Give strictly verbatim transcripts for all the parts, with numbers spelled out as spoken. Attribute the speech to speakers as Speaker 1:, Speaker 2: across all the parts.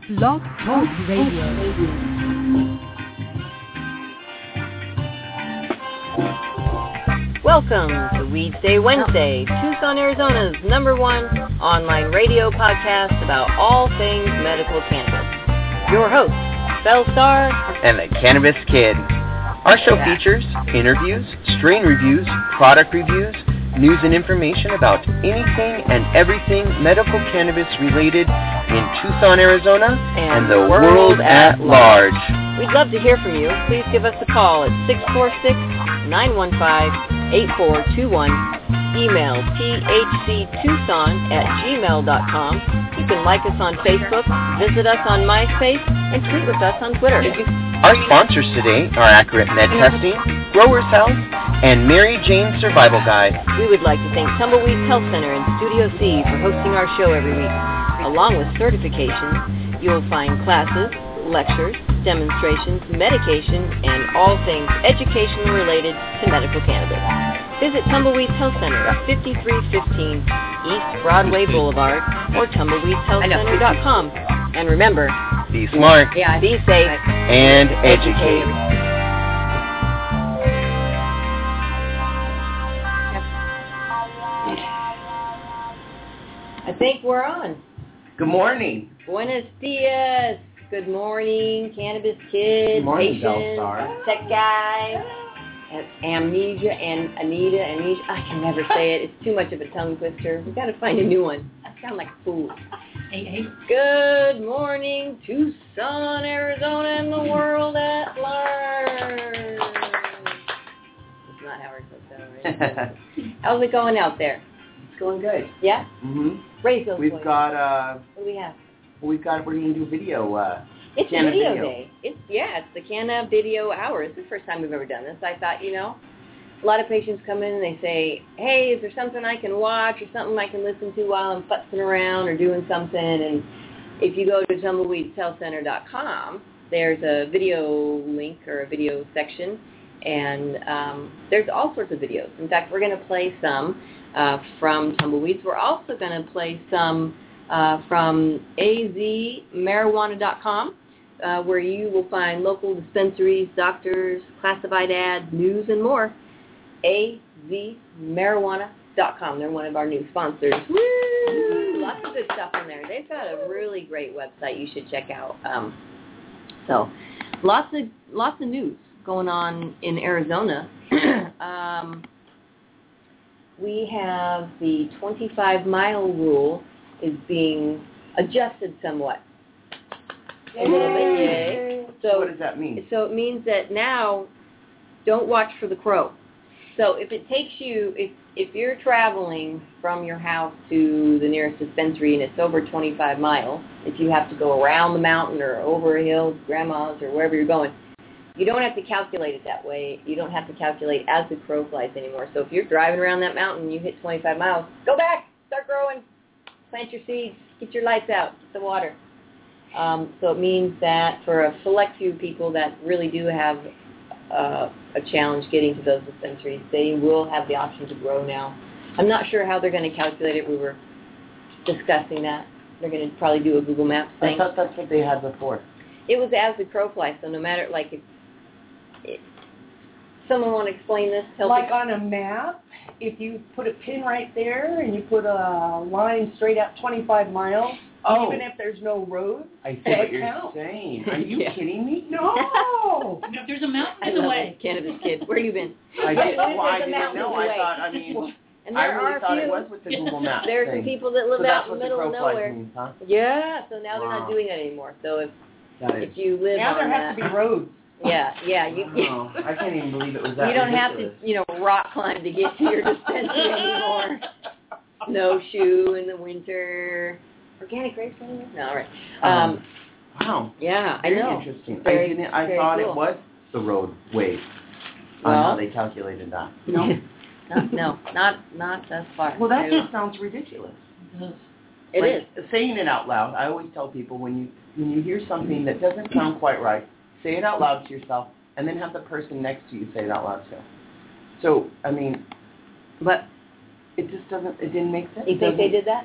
Speaker 1: Blog Talk Radio.
Speaker 2: Welcome to Weedsday Wednesday, Tucson, Arizona's number one online radio podcast about all things medical cannabis. Your hosts, Bellstar
Speaker 3: and the Cannabis Kid. Our show features interviews, strain reviews, product reviews, news and information about anything and everything medical cannabis related in Tucson, Arizona, and, and the world, world at large.
Speaker 2: We'd love to hear from you. Please give us a call at six four six, nine one five, eight four two one. Email t h c tucson at gmail dot com. You can like us on Facebook, visit us on MySpace, and tweet with us on Twitter.
Speaker 3: Our sponsors today are Accurate Med Testing, Growers House, and Mary Jane Survival Guide.
Speaker 2: We would like to thank Tumbleweeds Health Center and Studio C for hosting our show every week. Along with certifications, you will find classes, lectures, demonstrations, medication, and all things educational related to medical cannabis. Visit Tumbleweeds Health Center at fifty-three fifteen East Broadway Boulevard or tumbleweeds health center dot com. And remember,
Speaker 3: be smart,
Speaker 2: yeah, be safe,
Speaker 3: and educate.
Speaker 2: I think we're on.
Speaker 3: Good morning.
Speaker 2: Buenos dias. Good morning, Cannabis Kid,
Speaker 3: Good morning,
Speaker 2: patient,
Speaker 3: Bellstar.
Speaker 2: tech guy, amnesia, and Anita, Anita. I can never say it. It's too much of a tongue twister. We've got to find a new one. I sound like a fool.
Speaker 4: Hey, hey.
Speaker 2: Good morning, Tucson, Arizona, and the world at large. That's not how we're supposed to sound, right? How's it going out there?
Speaker 3: It's going good.
Speaker 2: Yeah?
Speaker 3: Mm-hmm.
Speaker 2: Raise those
Speaker 3: We've
Speaker 2: voices.
Speaker 3: got, uh...
Speaker 2: What do we have?
Speaker 3: We've got, we're going to do video, uh...
Speaker 2: It's
Speaker 3: Canna
Speaker 2: video,
Speaker 3: video
Speaker 2: day. It's, yeah, it's the Canna Video Hour. It's the first time we've ever done this. I thought, you know, a lot of patients come in and they say, hey, is there something I can watch or something I can listen to while I'm futzing around or doing something? And if you go to tumbleweeds health center dot com, there's a video link or a video section, and um, there's all sorts of videos. In fact, we're going to play some uh, from Tumbleweeds. We're also going to play some uh, from a z marijuana dot com. Uh, where you will find local dispensaries, doctors, classified ads, news, and more. a z marijuana dot com. They're one of our new sponsors. Woo! Lots of good stuff on there. They've got a really great website you should check out. Um, so, lots of lots of news going on in Arizona. um, we have the twenty-five mile rule is being adjusted somewhat. A little bit, yay. So,
Speaker 3: what does that mean?
Speaker 2: So it means that now, don't watch for the crow. So if it takes you, if if you're traveling from your house to the nearest dispensary and it's over twenty-five miles, if you have to go around the mountain or over a hill, grandma's or wherever you're going, you don't have to calculate it that way. You don't have to calculate as the crow flies anymore. So if you're driving around that mountain and you hit twenty-five miles, go back, start growing, plant your seeds, get your lights out, get the water. Um, so it means that for a select few people that really do have uh, a challenge getting to those dispensaries, they will have the option to grow now. I'm not sure how they're going to calculate it. We were discussing that. They're going to probably do a Google Maps thing.
Speaker 3: I thought that's what they had before.
Speaker 2: It was as the crow flies, so no matter, like, if, if someone want to explain this? Help
Speaker 4: Like
Speaker 2: me.
Speaker 4: on a map, if you put a pin right there and you put a line straight out twenty-five miles,
Speaker 3: Oh.
Speaker 4: even if there's no road,
Speaker 3: I see what you're
Speaker 4: count.
Speaker 3: saying. Are you
Speaker 2: Yeah.
Speaker 3: kidding me?
Speaker 4: No!
Speaker 5: There's a mountain
Speaker 2: I
Speaker 5: in the
Speaker 2: love
Speaker 5: way.
Speaker 2: it. Cannabis Kid. Where you been?
Speaker 3: I
Speaker 2: Yeah,
Speaker 3: did,
Speaker 2: there's
Speaker 3: well, I
Speaker 2: a
Speaker 3: didn't
Speaker 2: mountain
Speaker 3: know.
Speaker 2: in the
Speaker 3: I
Speaker 2: way.
Speaker 3: thought, I mean,
Speaker 2: And
Speaker 3: I
Speaker 2: there
Speaker 3: really
Speaker 2: are
Speaker 3: thought
Speaker 2: a few.
Speaker 3: it was with the Google Maps
Speaker 2: There's
Speaker 3: thing.
Speaker 2: some people that live
Speaker 3: so
Speaker 2: out
Speaker 3: that's
Speaker 2: in
Speaker 3: what
Speaker 2: the middle
Speaker 3: the
Speaker 2: of
Speaker 3: crow flies
Speaker 2: nowhere.
Speaker 3: means, huh?
Speaker 2: Yeah, so now they're
Speaker 3: Wow.
Speaker 2: not doing that anymore. So if
Speaker 3: That is.
Speaker 2: if you live
Speaker 4: Now
Speaker 2: on
Speaker 4: there
Speaker 2: that,
Speaker 4: has to be roads.
Speaker 2: yeah, yeah, you
Speaker 3: Wow. I can't even believe it was that
Speaker 2: you don't
Speaker 3: ridiculous.
Speaker 2: have to, you know, rock climb to get to your dispensary anymore. Snowshoe in the winter. Organic grapes anymore? No, all right. Um,
Speaker 3: Um, Wow.
Speaker 2: yeah, I
Speaker 3: Very
Speaker 2: know.
Speaker 3: interesting.
Speaker 2: Very,
Speaker 3: I didn't. I
Speaker 2: very
Speaker 3: thought
Speaker 2: cool.
Speaker 3: it was the roadway. On
Speaker 2: Well-
Speaker 3: how they calculated that.
Speaker 2: No, no, no, not not thus far.
Speaker 3: Well, that
Speaker 2: No.
Speaker 3: just sounds ridiculous.
Speaker 2: It
Speaker 3: like,
Speaker 2: is.
Speaker 3: Saying it out loud. I always tell people when you when you hear something that doesn't sound quite right, say it out loud to yourself, and then have the person next to you say it out loud too. So I mean,
Speaker 2: But
Speaker 3: it just doesn't. It didn't make sense.
Speaker 2: you think they did that?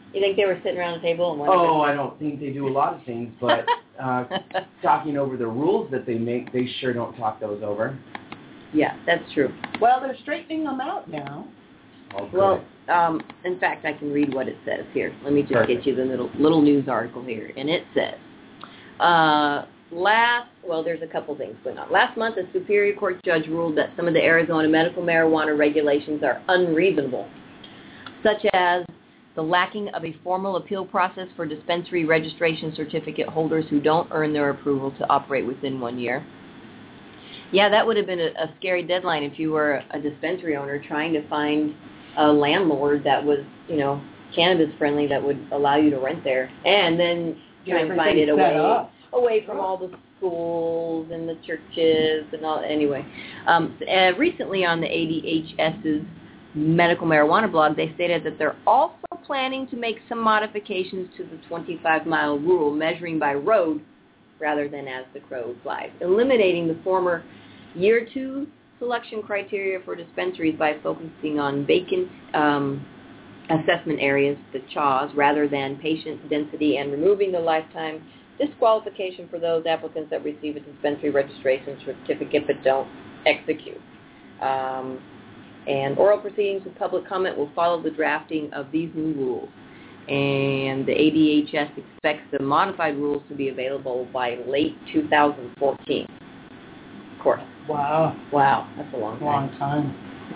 Speaker 2: You think they were sitting around the table and one
Speaker 3: Oh, I don't think they do a lot of things, but uh, talking over the rules that they make, they sure don't talk those over.
Speaker 2: Yeah, that's true.
Speaker 4: Well, they're straightening them out now.
Speaker 3: Oh,
Speaker 2: well, um, in fact, I can read what it says here. Let me just
Speaker 3: Perfect.
Speaker 2: get you the little little news article here, and it says, uh, last, well, there's a couple things going on. Last month, a Superior Court judge ruled that some of the Arizona medical marijuana regulations are unreasonable, such as the lacking of a formal appeal process for dispensary registration certificate holders who don't earn their approval to operate within one year. Yeah, that would have been a, a scary deadline if you were a dispensary owner trying to find a landlord that was, you know, cannabis friendly that would allow you to rent there, and then try and find it away
Speaker 4: up.
Speaker 2: away from all the schools and the churches and all. Anyway, um, uh, recently on the A D H S's medical marijuana blog, they stated that they're also planning to make some modifications to the twenty-five mile rule, measuring by road rather than as the crow flies, eliminating the former year two selection criteria for dispensaries by focusing on vacant um, assessment areas, the C H A Ws, rather than patient density, and removing the lifetime disqualification for those applicants that receive a dispensary registration certificate but don't execute. Um, and oral proceedings with public comment will follow the drafting of these new rules. And the A D H S expects the modified rules to be available by late two thousand fourteen. Of course.
Speaker 4: Wow.
Speaker 2: Wow, that's a long time.
Speaker 4: Long time.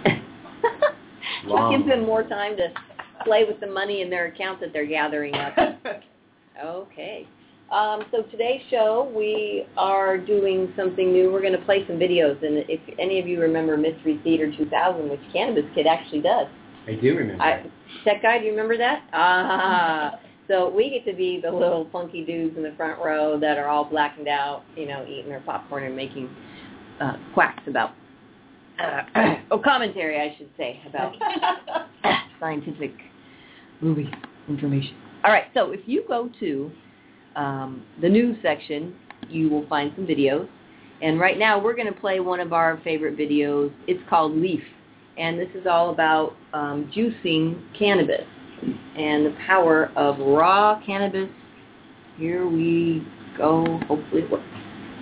Speaker 2: Just gives them more time to play with the money in their account that they're gathering up. Okay. Um, so today's show, we are doing something new. We're going to play some videos. And if any of you remember Mystery Theater two thousand, which Cannabis Kid actually does.
Speaker 3: I do remember.
Speaker 2: I, Tech Guy, do you remember that? Ah. So we get to be the little funky dudes in the front row that are all blackened out, you know, eating their popcorn and making uh, quacks about, uh, oh, commentary, I should say, about scientific movie information. All right, so if you go to um, the news section, you will find some videos. And right now we're going to play one of our favorite videos. It's called Leaf. And this is all about um, juicing cannabis and the power of raw cannabis. Here we go. Hopefully it works.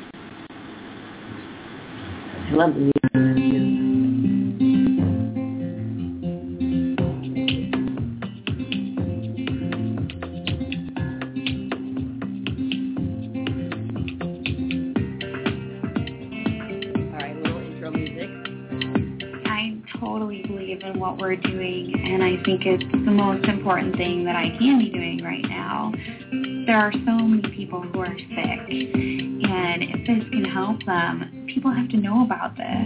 Speaker 2: I love the music.
Speaker 5: What we're doing, and I think it's the most important thing that I can be doing right now. There are so many people who are sick, and if this can help them, people have to know about this.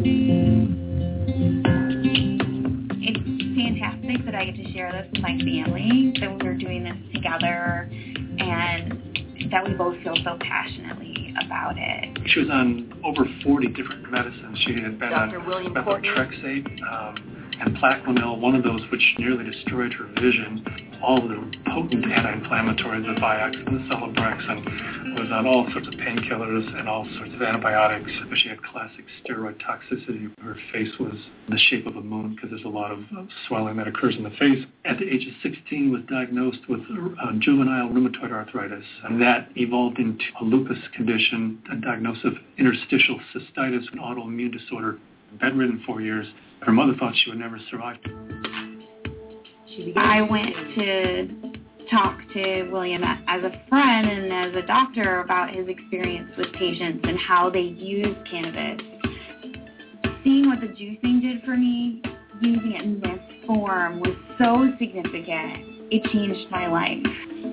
Speaker 5: It's fantastic that I get to share this with my family, that we're doing this together, and that we both feel so passionately about it.
Speaker 6: She was on over forty different medicines. She had been
Speaker 2: Doctor
Speaker 6: on
Speaker 2: William
Speaker 6: methotrexate, um, and Plaquenil, one of those which nearly destroyed her vision. All of the potent anti-inflammatories, the Vioxx and the Celebrex, and was on all sorts of painkillers and all sorts of antibiotics. But she had classic steroid toxicity. Her face was the shape of a moon because there's a lot of uh, swelling that occurs in the face. At the age of sixteen, was diagnosed with uh, juvenile rheumatoid arthritis, and that evolved into a lupus condition, a diagnosis of interstitial cystitis, an autoimmune disorder. Bedridden for years. Her mother thought she would never survive.
Speaker 5: I went to talk to William as a friend and as a doctor about his experience with patients and how they use cannabis. Seeing what the juicing did for me, using it in this form, was so significant. It changed my life.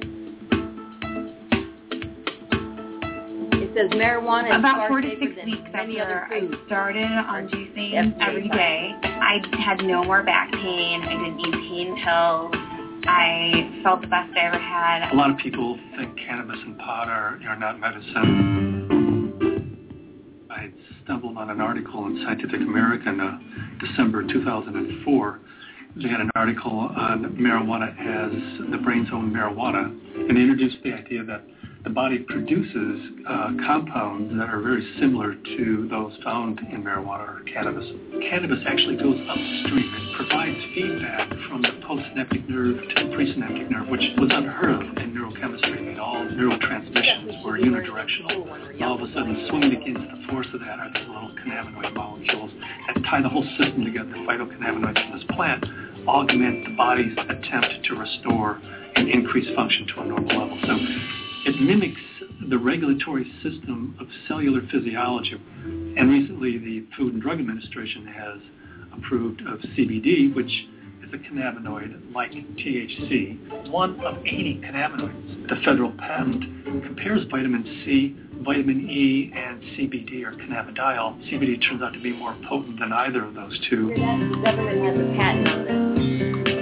Speaker 2: It says marijuana is
Speaker 5: about four to
Speaker 2: safer
Speaker 5: six
Speaker 2: than
Speaker 5: weeks
Speaker 2: many
Speaker 5: after
Speaker 2: other
Speaker 5: I
Speaker 2: foods.
Speaker 5: started on juicing
Speaker 2: F J
Speaker 5: every day, I had no more back pain. I didn't use pain pills. I felt the best I ever had.
Speaker 6: A lot of people think cannabis and pot are, are not medicine. I stumbled on an article in Scientific American, uh, December two thousand four. They had an article on marijuana as the brain's own marijuana, and they introduced the idea that the body produces uh, compounds that are very similar to those found in marijuana or cannabis. Cannabis actually goes upstream. It provides feedback from the postsynaptic nerve to the presynaptic nerve, which was unheard of in neurochemistry. I mean, all neurotransmissions were unidirectional. And all of a sudden, swimming against the force of that are these little cannabinoid molecules that tie the whole system together. The phytocannabinoids from this plant augment the body's attempt to restore and increase function to a normal level. So it mimics the regulatory system of cellular physiology. And recently, the Food and Drug Administration has approved of C B D, which is a cannabinoid like T H C, one of eighty cannabinoids. The federal patent compares vitamin C, vitamin E, and C B D, or cannabidiol. C B D turns out to be more potent than either of those two.
Speaker 2: The government has a patent on this.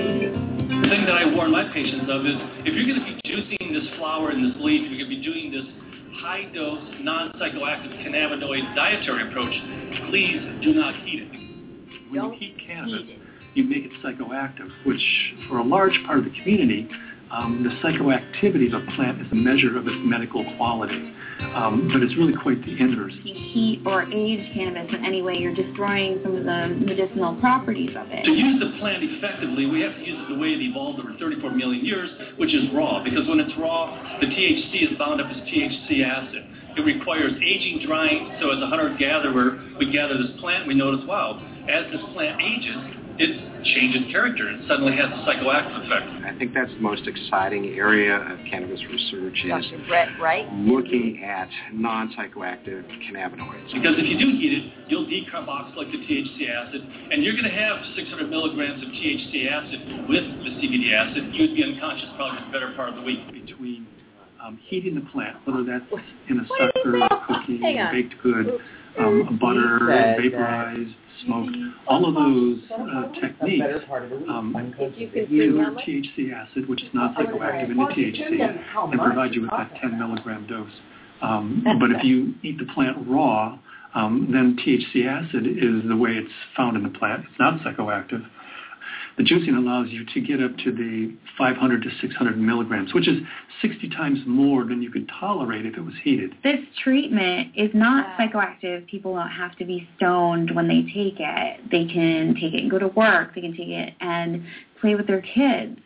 Speaker 7: The thing that I warn my patients of is if you're going to be juicing this flower and this leaf, you're going to be doing this high-dose, non-psychoactive cannabinoid dietary approach, please do not heat it.
Speaker 6: When you heat cannabis, you make it psychoactive, which for a large part of the community, um, the psychoactivity of a plant is a measure of its medical quality. Um, but it's really quite the inverse.
Speaker 5: If you heat or age cannabis in any way, you're destroying some of the medicinal properties of it.
Speaker 7: To use the plant effectively, we have to use it the way it evolved over thirty-four million years, which is raw. Because when it's raw, the T H C is bound up as T H C acid. It requires aging, drying. So as a hunter-gatherer, we gather this plant, we notice, wow, as this plant ages, it changes character and suddenly has a psychoactive effect.
Speaker 8: I think that's the most exciting area of cannabis research is
Speaker 2: Doctor Brett, right?
Speaker 8: looking at non-psychoactive cannabinoids.
Speaker 7: Because if you do heat it, you'll decarboxylate the T H C acid, and you're going to have six hundred milligrams of T H C acid with the C B D acid. You'd be unconscious probably for the better part of the week.
Speaker 6: Between um, heating the plant, whether that's in a sucker, a cookie, a baked good, um, butter, vaporized, smoked, all of those uh, techniques um, convert T H C acid, which is not psychoactive, into T H C and provide you with that ten milligram dose. Um, but if you eat the plant raw, um, then T H C acid is the way it's found in the plant. It's not psychoactive. The juicing allows you to get up to the five hundred to six hundred milligrams, which is sixty times more than you could tolerate if it was heated.
Speaker 5: This treatment is not psychoactive. People don't have to be stoned when they take it. They can take it and go to work. They can take it and play with their kids.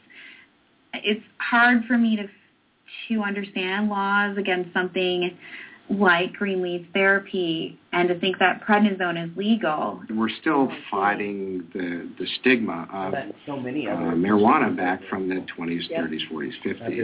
Speaker 5: It's hard for me to to understand laws against something like green leaf therapy and to think that prednisone is legal.
Speaker 8: We're still fighting the, the stigma of uh, marijuana back from the twenties, thirties, forties, fifties.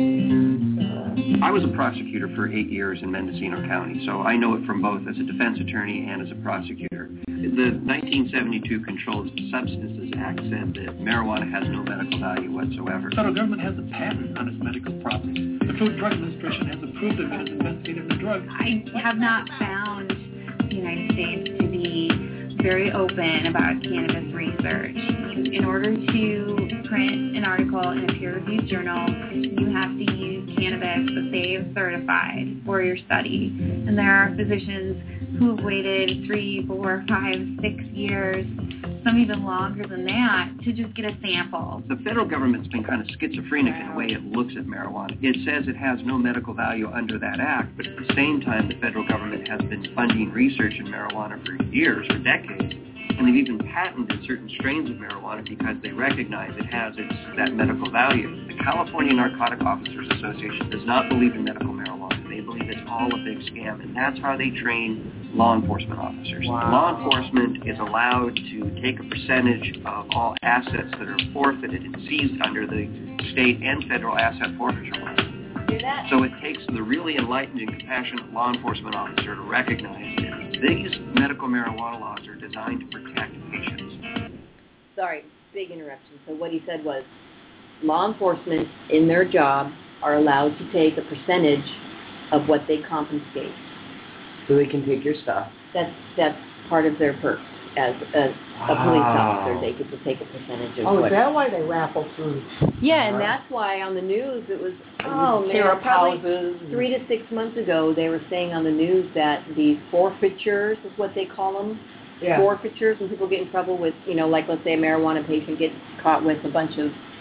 Speaker 3: I was a prosecutor for eight years in Mendocino County, so I know it from both as a defense attorney and as a prosecutor. The nineteen seventy-two Controlled Substances Act said that marijuana has no medical value whatsoever.
Speaker 6: The federal government has a patent on its medical properties. The Food and Drug Administration has approved it as investigative drug.
Speaker 5: I have not found the United States to be very open about cannabis research. In order to print an article in a peer-reviewed journal, you have to use cannabis that they have certified for your study. And there are physicians who have waited three, four, five, six years, some even longer than that, to just get a sample.
Speaker 3: The federal government's been kind of schizophrenic in the way it looks at marijuana. It says it has no medical value under that act, but at the same time, the federal government has been funding research in marijuana for years, for decades, and they've even patented certain strains of marijuana because they recognize it has its, that medical value. The California Narcotic Officers Association does not believe in medical marijuana. They believe it's all a big scam, and that's how they train law enforcement officers.
Speaker 4: Wow.
Speaker 3: Law enforcement is allowed to take a percentage of all assets that are forfeited and seized under the state and federal asset forfeiture laws. So it takes the really enlightened and compassionate law enforcement officer to recognize that these medical marijuana laws are designed to protect patients.
Speaker 2: Sorry, big interruption. So what he said was law enforcement in their job are allowed to take a percentage of what they confiscate.
Speaker 9: So they can take your stuff.
Speaker 2: That's that's part of their perks as a, a
Speaker 9: Wow.
Speaker 2: police officer. They get to take a percentage of
Speaker 4: Oh,
Speaker 2: what.
Speaker 4: is that why they raffle through?
Speaker 2: Yeah, and that's why on the news it was, oh man,
Speaker 4: Syrup
Speaker 2: probably
Speaker 4: houses.
Speaker 2: three to six months ago they were saying on the news that these forfeitures is what they call them.
Speaker 4: Yeah.
Speaker 2: Forfeitures, when people get in trouble with, you know, like let's say a marijuana patient gets caught with a bunch of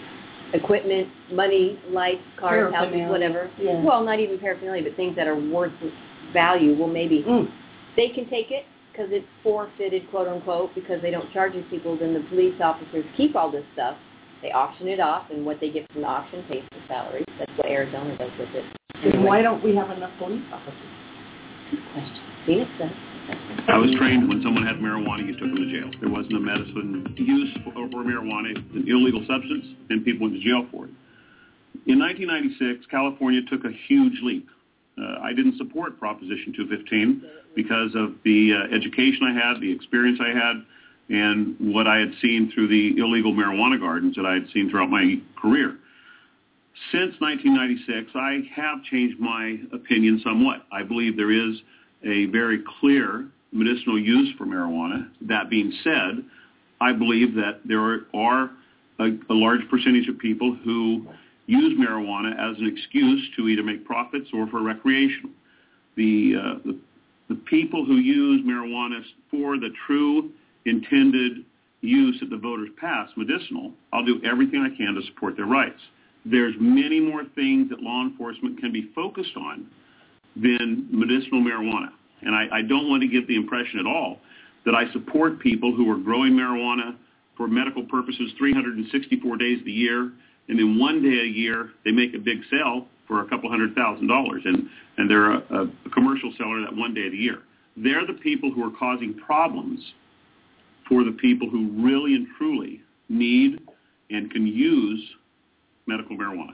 Speaker 2: equipment, money, lights, cars, houses, whatever.
Speaker 4: Yeah.
Speaker 2: Well, not even paraphernalia, but things that are worth value. Well, maybe
Speaker 4: Mm.
Speaker 2: they can take it because it's forfeited, quote unquote, because they don't charge these people. Then the police officers keep all this stuff. They auction it off, and what they get from the auction pays for salaries. That's what Arizona does with it.
Speaker 4: Anyway. Then why don't we have enough police officers?
Speaker 2: Good question. See, it's a
Speaker 10: I was trained when someone had marijuana, you took them to jail. There wasn't a medicine use for, for marijuana, an illegal substance, and people went to jail for it. In nineteen ninety-six, California took a huge leap. Uh, I didn't support Proposition two fifteen because of the uh, education I had, the experience I had, and what I had seen through the illegal marijuana gardens that I had seen throughout my career. Since nineteen ninety-six, I have changed my opinion somewhat. I believe there is a very clear medicinal use for marijuana. That being said, I believe that there are a, a large percentage of people who use marijuana as an excuse to either make profits or for recreational. The, uh, the, the people who use marijuana for the true intended use that the voters pass, medicinal, I'll do everything I can to support their rights. There's many more things that law enforcement can be focused on than medicinal marijuana. And I, I don't want to give the impression at all that I support people who are growing marijuana for medical purposes three hundred sixty-four days of the year, and then one day a year they make a big sale for a couple hundred thousand dollars, and, and they're a, a commercial seller that one day of the year. They're the people who are causing problems for the people who really and truly need and can use medical marijuana.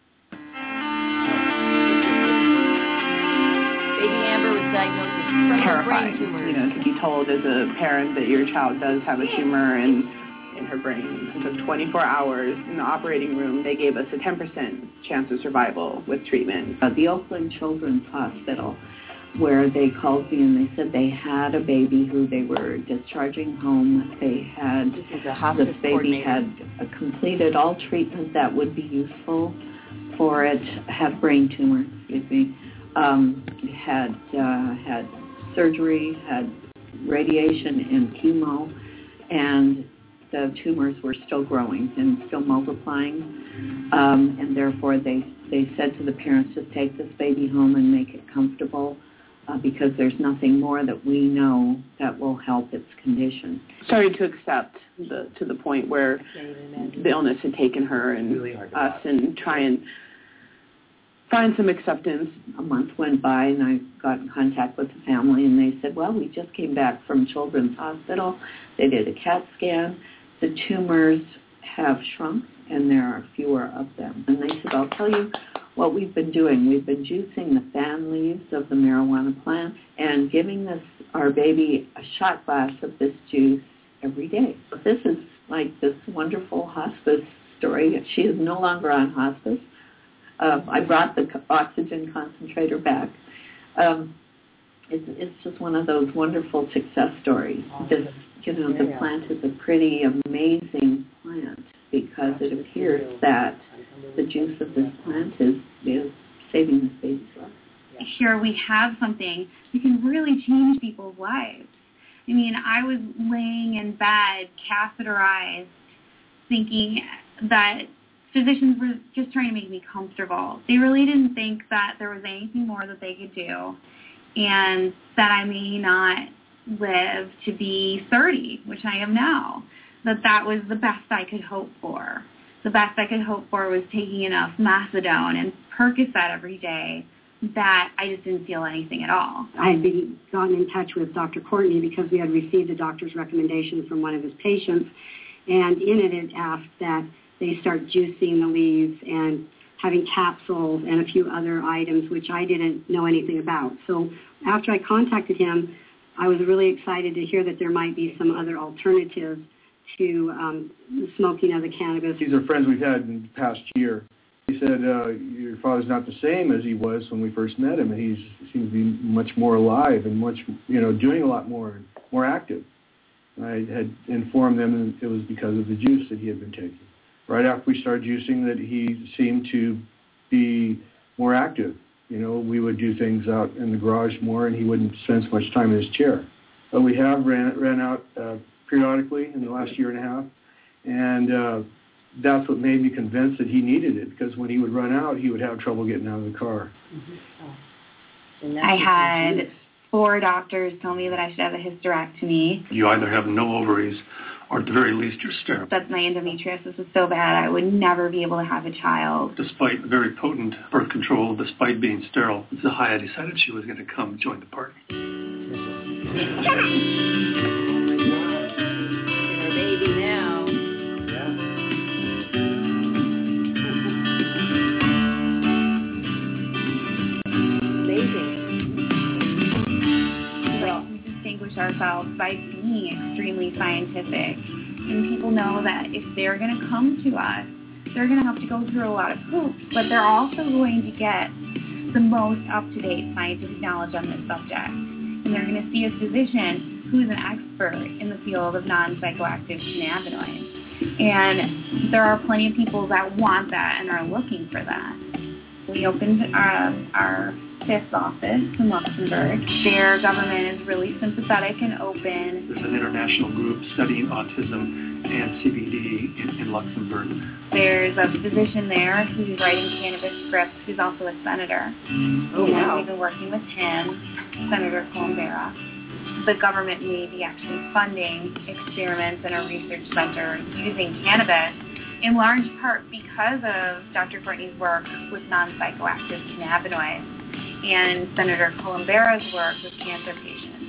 Speaker 2: Baby Amber was diagnosed with
Speaker 11: terrifying,
Speaker 2: brain tumor.
Speaker 11: you know, to be told as a parent that your child does have a tumor in, in her brain. It took twenty-four hours in the operating room. They gave us a ten percent chance of survival with treatment.
Speaker 12: Uh, the Oakland Children's Hospital, where they called me and they said they had a baby who they were discharging home. They had,
Speaker 2: this, is a hospice
Speaker 12: this baby had uh, completed all treatment that would be useful for it, had brain tumor, excuse me, um, had, uh, had surgery, had radiation and chemo, and the tumors were still growing and still multiplying, um, and therefore they, they said to the parents to take this baby home and make it comfortable. Uh, because there's nothing more that we know that will help its condition.
Speaker 11: Started to accept the, to the point where the illness had taken her and really us and try and find some acceptance.
Speaker 12: A month went by and I got in contact with the family and they said, well, we just came back from Children's Hospital. They did a CAT scan. The tumors have shrunk and there are fewer of them. And they said, I'll tell you what we've been doing. We've been juicing the fan leaves of the marijuana plant and giving this our baby a shot glass of this juice every day. This is like this wonderful hospice story. She is no longer on hospice. Uh, I brought the oxygen concentrator back. Um, it's, it's just one of those wonderful success stories. This, you know, the plant is a pretty amazing plant because it appears that the juice of this plant is, is saving this baby's life.
Speaker 5: Here we have something that can really change people's lives. I mean, I was laying in bed, catheterized, thinking that physicians were just trying to make me comfortable. They really didn't think that there was anything more that they could do, and that I may not live to be thirty, which I am now, that that was the best I could hope for. The best I could hope for was taking enough methadone and Percocet every day that I just didn't feel anything at all.
Speaker 13: I had been gotten in touch with Doctor Courtney because we had received a doctor's recommendation from one of his patients, and in it it asked that they start juicing the leaves and having capsules and a few other items which I didn't know anything about. So after I contacted him, I was really excited to hear that there might be some other alternatives to um, the smoking of the cannabis.
Speaker 14: These are friends we've had in the past year. He said, uh, your father's not the same as he was when we first met him, and he seems to be much more alive and much, you know, doing a lot more, more active. And I had informed them that it was because of the juice that he had been taking. Right after we started juicing, that he seemed to be more active. You know, we would do things out in the garage more, and he wouldn't spend so much time in his chair. But we have ran ran out uh, periodically in the last year and a half, and uh, that's what made me convinced that he needed it, because when he would run out, he would have trouble getting out of the car.
Speaker 2: Mm-hmm. Oh.
Speaker 5: I had four doctors tell me that I should have a hysterectomy.
Speaker 6: You either have no ovaries, or at the very least, you're sterile.
Speaker 5: That my endometriosis was so bad I would never be able to have a child.
Speaker 6: Despite very potent birth control, despite being sterile, Zahaya decided she was going to come join the party.
Speaker 2: Baby now.
Speaker 9: Yeah.
Speaker 2: Amazing.
Speaker 5: Well, we distinguish ourselves by being extremely scientific. And people know that if they're going to come to us, they're going to have to go through a lot of hoops, but they're also going to get the most up-to-date scientific knowledge on this subject. And they're going to see a physician who's an expert in the field of non-psychoactive cannabinoids. And there are plenty of people that want that and are looking for that. We opened uh, our fifth office in Luxembourg. Their government is really sympathetic and open.
Speaker 6: There's an international group studying autism and C B D in, in Luxembourg.
Speaker 5: There's a physician there who's writing cannabis scripts who's also a senator.
Speaker 2: Oh,
Speaker 5: and
Speaker 2: wow.
Speaker 5: we've been working with him, Senator Colombera. The government may be actually funding experiments in a research center using cannabis, in large part because of Doctor Courtney's work with non-psychoactive cannabinoids and Senator Colombera's work with cancer patients.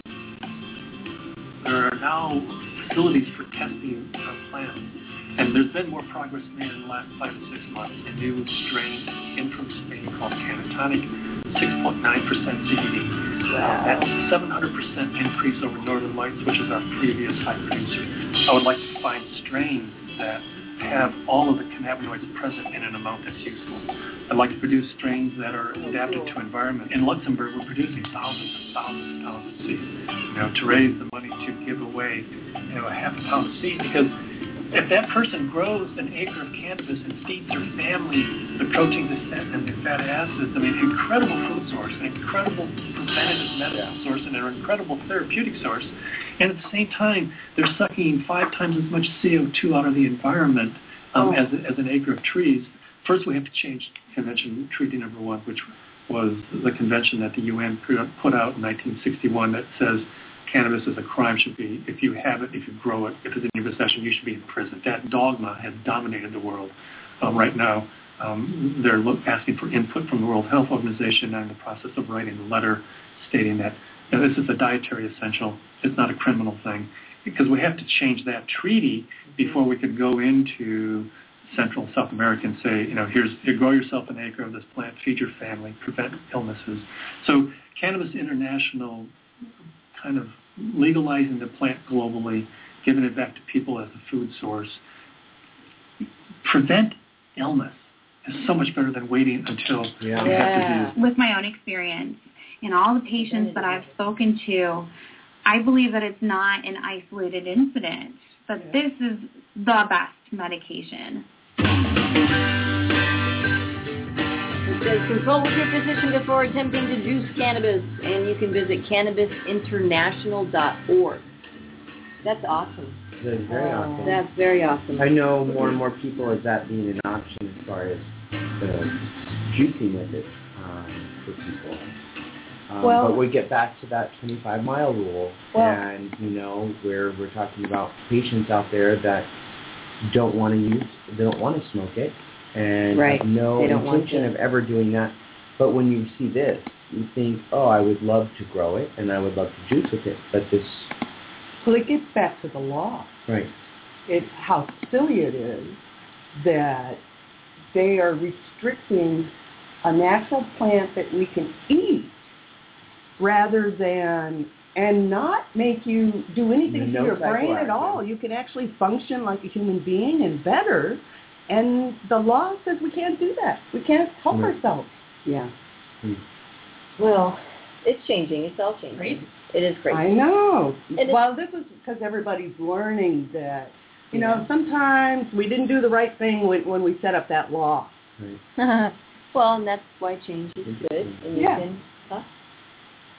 Speaker 6: There are now facilities for testing of plants, and there's been more progress made in the last five to six months. A new strain in from Spain called Canatonic, six point nine percent C B D. Wow. That's a seven hundred percent increase over Northern Lights, which is our previous high producer. I would like to find strains that have all of the cannabinoids present in an amount that's useful. I'd like to produce strains that are adapted to environment. In Luxembourg, we're producing thousands and thousands of pounds of seed, you know, to raise the money to give away, you know, a half a pound of seed, because if that person grows an acre of cannabis and feeds their family the protein descent and the fatty acids, I mean, incredible food source, an incredible preventative medicine source, and an incredible therapeutic source. And at the same time, they're sucking five times as much C O two out of the environment um, oh. as, as an acre of trees. First, we have to change Convention Treaty Number One, which was the convention that the U N put out in nineteen sixty-one that says cannabis is a crime, should be, if you have it, if you grow it, if it's in your possession, you should be in prison. That dogma has dominated the world um, right now. Um, they're look, asking for input from the World Health Organization. I'm in the process of writing a letter stating that, you know, this is a dietary essential. It's not a criminal thing, because we have to change that treaty before we could go into Central and South America and say, you know, here's, here, grow yourself an acre of this plant, feed your family, prevent illnesses. So Cannabis International kind of legalizing the plant globally, giving it back to people as a food source, prevent illness is so much better than waiting until
Speaker 2: yeah.
Speaker 6: you
Speaker 2: yeah.
Speaker 6: have to do.
Speaker 5: With my own experience and all the patients that I've spoken to, I believe that it's not an isolated incident, that this is the best medication.
Speaker 2: It says, consult with your physician before attempting to juice cannabis, and you can visit cannabis international dot org. That's awesome.
Speaker 9: That is very
Speaker 2: uh,
Speaker 9: awesome.
Speaker 2: That's very awesome.
Speaker 9: I know more and more people as that being an option as far as the juicing with it um, for people. Um,
Speaker 4: well,
Speaker 9: but we get back to that twenty-five mile rule,
Speaker 4: well,
Speaker 9: and you know where we're talking about patients out there that don't want to use, they don't want to smoke it, and
Speaker 2: right.
Speaker 9: have no intention of ever doing that. But when you see this, you think, oh, I would love to grow it, and I would love to juice with it, but this.
Speaker 4: Well, it gets back to the law.
Speaker 9: Right.
Speaker 4: It's how silly it is that they are restricting a natural plant that we can eat rather than, and not make you do anything
Speaker 9: no
Speaker 4: to your brain at all. You can actually function like a human being and better. And the law says we can't do that. We can't help
Speaker 9: right.
Speaker 4: ourselves.
Speaker 2: Yeah.
Speaker 9: Hmm.
Speaker 2: Well, it's changing. It's all changing.
Speaker 4: Crazy.
Speaker 2: It is crazy.
Speaker 4: I know.
Speaker 2: And
Speaker 4: well, this is because everybody's learning that, you
Speaker 2: yeah.
Speaker 4: know, sometimes we didn't do the right thing when, when we set up that law.
Speaker 9: Right.
Speaker 2: Well, and that's why change is good. And you
Speaker 4: yeah.
Speaker 2: can, huh?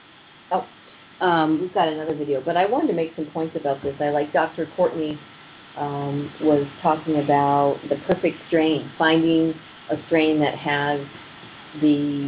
Speaker 2: Oh, um, we've got another video, but I wanted to make some points about this. I like Doctor Courtney um, was talking about the perfect strain, finding a strain that has the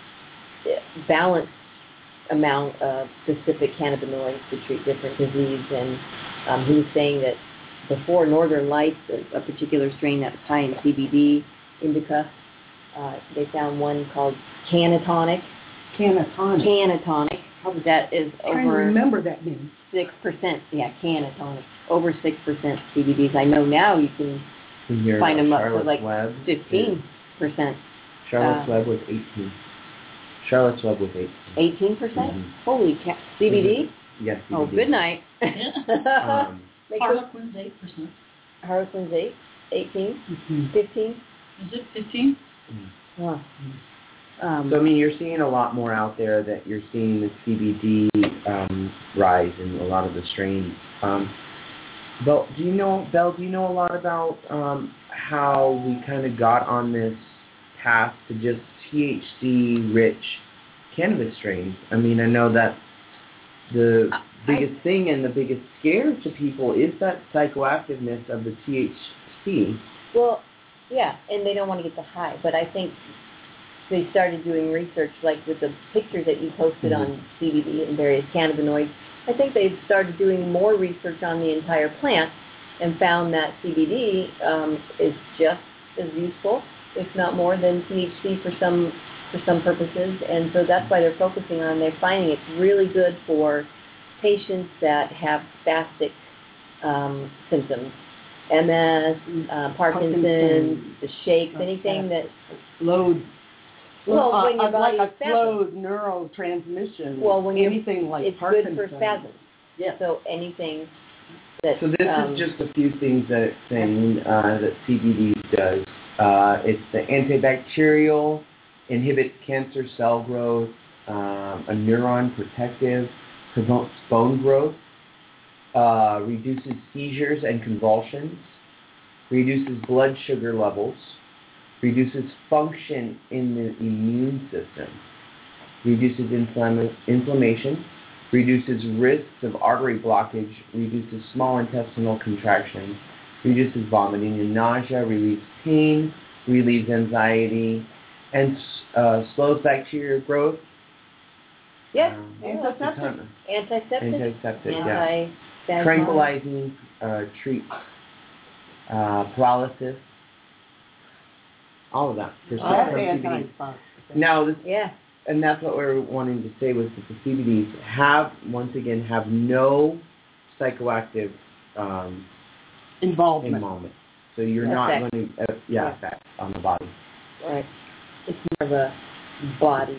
Speaker 2: balanced amount of specific cannabinoids to treat different disease. And um, he was saying that before Northern Lights, a, a particular strain that was high in C B D, indica, uh, they found one called Cannatonic.
Speaker 4: Cannatonic.
Speaker 2: Cannatonic. That is
Speaker 4: I'm trying
Speaker 2: over
Speaker 4: to remember that name.
Speaker 2: six percent. Yeah, Cannatonic. Over six percent C B Ds. I know now you can
Speaker 3: Your
Speaker 2: find them up
Speaker 3: Charlotte's
Speaker 2: to like
Speaker 3: Web
Speaker 2: fifteen percent.
Speaker 3: Charlotte's
Speaker 2: uh,
Speaker 3: Web was eighteen. Charlotte's Web was eighteen.
Speaker 2: eighteen percent?
Speaker 3: Mm-hmm.
Speaker 2: Holy cow. C B D?
Speaker 3: Mm-hmm. Yes, C B D.
Speaker 2: Oh, good night.
Speaker 3: um,
Speaker 15: Harlequin's eight percent.
Speaker 2: Harlequin's eight? eighteen?
Speaker 4: Mm-hmm.
Speaker 2: fifteen?
Speaker 15: Is it fifteen?
Speaker 3: Mm-hmm.
Speaker 2: Huh. Um,
Speaker 3: so, I mean, you're seeing a lot more out there that you're seeing the C B D um, rise in a lot of the strains. Um, Belle, do you know, Belle, do you know a lot about um, how we kind of got on this path to just T H C-rich cannabis strains? I mean, I know that the biggest I, thing and the biggest scare to people is that psychoactiveness of the T H C.
Speaker 2: Well, yeah, and they don't want to get the high, but I think they started doing research, like with the pictures that you posted mm-hmm. on C B D and various cannabinoids. I think they've started doing more research on the entire plant and found that C B D um, is just as useful, if not more, than T H C for some for some purposes. And so that's why they're focusing on. They're finding it's really good for patients that have spastic um, symptoms, M S, uh, Parkinson's, Parkinson's, the shakes, anything that
Speaker 4: load.
Speaker 2: Well,
Speaker 4: uh,
Speaker 2: when your body
Speaker 4: like a
Speaker 2: spasms.
Speaker 4: slowed neurotransmission.
Speaker 2: Well, when
Speaker 4: anything like
Speaker 2: it's
Speaker 4: Parkinson's.
Speaker 2: good for spasms.
Speaker 4: Yeah.
Speaker 2: So anything that.
Speaker 3: So this
Speaker 2: um,
Speaker 3: is just a few things that it's saying uh, that C B D does. Uh, it's the antibacterial, inhibits cancer cell growth, um, a neuron protective, promotes bone growth, uh, reduces seizures and convulsions, reduces blood sugar levels, reduces function in the immune system, reduces inflama- inflammation, reduces risks of artery blockage, reduces small intestinal contractions, reduces vomiting and nausea, relieves pain, relieves anxiety, and uh, slows bacterial growth.
Speaker 2: Yes,
Speaker 3: Um,
Speaker 2: antiseptic. Antiseptic.
Speaker 3: Antiseptic,
Speaker 2: Anti-
Speaker 3: yeah. Tranquilizing, uh, treats uh, paralysis. All of that. For
Speaker 4: oh,
Speaker 3: now, this,
Speaker 2: yeah.
Speaker 3: and that's what we we're wanting to say was that the C B Ds have, once again, have no psychoactive um,
Speaker 4: involvement.
Speaker 3: involvement. So you're
Speaker 2: Effect.
Speaker 3: not going to, uh, yeah,
Speaker 2: Yeah.
Speaker 3: effect on the body.
Speaker 2: Right. It's more of a body,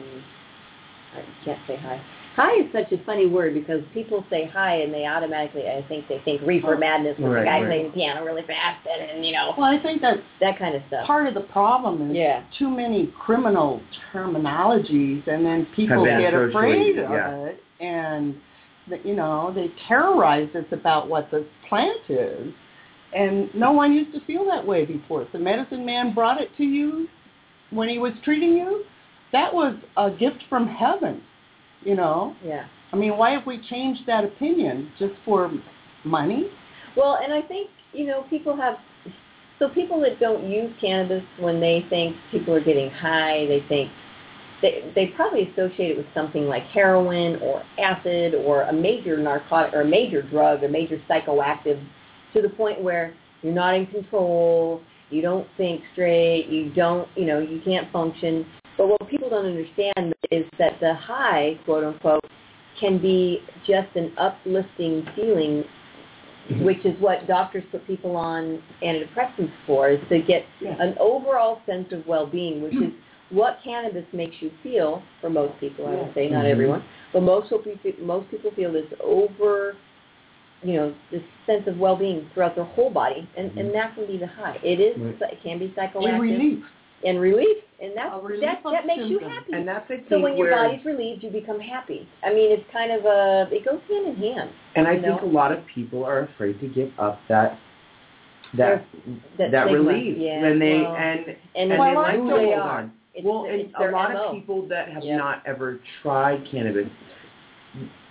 Speaker 2: I can't say high. High is such a funny word because people say high and they automatically, I think they think reefer madness with
Speaker 3: right,
Speaker 2: the guy
Speaker 3: right.
Speaker 2: playing the piano really fast and, and, you know.
Speaker 4: Well, I think that
Speaker 2: that kind of stuff.
Speaker 4: Part of the problem is
Speaker 2: yeah.
Speaker 4: too many criminal terminologies, and then people get afraid of
Speaker 3: yeah.
Speaker 4: it, and you know they terrorize us about what the plant is, and no one used to feel that way before. If the medicine man brought it to you when he was treating you, that was a gift from heaven. You know?
Speaker 2: Yeah.
Speaker 4: I mean, why have we changed that opinion just for money?
Speaker 2: Well, and I think, you know, people have, so people that don't use cannabis, when they think people are getting high, they think, they, they probably associate it with something like heroin or acid or a major narcotic or a major drug, a major psychoactive, to the point where you're not in control, you don't think straight, you don't, you know, you can't function. But what people don't understand is that the high, quote unquote, can be just an uplifting feeling, mm-hmm. which is what doctors put people on antidepressants for, is to get yeah. an overall sense of well-being, which is what cannabis makes you feel, for most people, I would say, not mm-hmm. everyone, but most people, most people feel this over, you know, this sense of well-being throughout their whole body, and, mm-hmm. and that can be the high. It is, right. It can be psychoactive.
Speaker 4: And relief.
Speaker 2: And relief, and that's,
Speaker 4: relief
Speaker 2: that, that makes you happy.
Speaker 3: And that's I
Speaker 2: so when your
Speaker 3: where,
Speaker 2: body's relieved, you become happy. I mean, it's kind of a, it goes hand in hand.
Speaker 3: And I
Speaker 2: know?
Speaker 3: think a lot of people are afraid to give up that that
Speaker 2: that,
Speaker 3: that
Speaker 2: stigma.
Speaker 3: relief,
Speaker 2: yeah,
Speaker 3: and they
Speaker 2: well,
Speaker 3: and
Speaker 2: and,
Speaker 3: and
Speaker 2: well,
Speaker 3: they like
Speaker 2: who
Speaker 3: to
Speaker 2: they
Speaker 3: hold
Speaker 2: are.
Speaker 3: on.
Speaker 2: It's,
Speaker 3: well,
Speaker 2: it's
Speaker 3: and a lot
Speaker 2: M O.
Speaker 3: of people that have
Speaker 2: yep.
Speaker 3: not ever tried cannabis,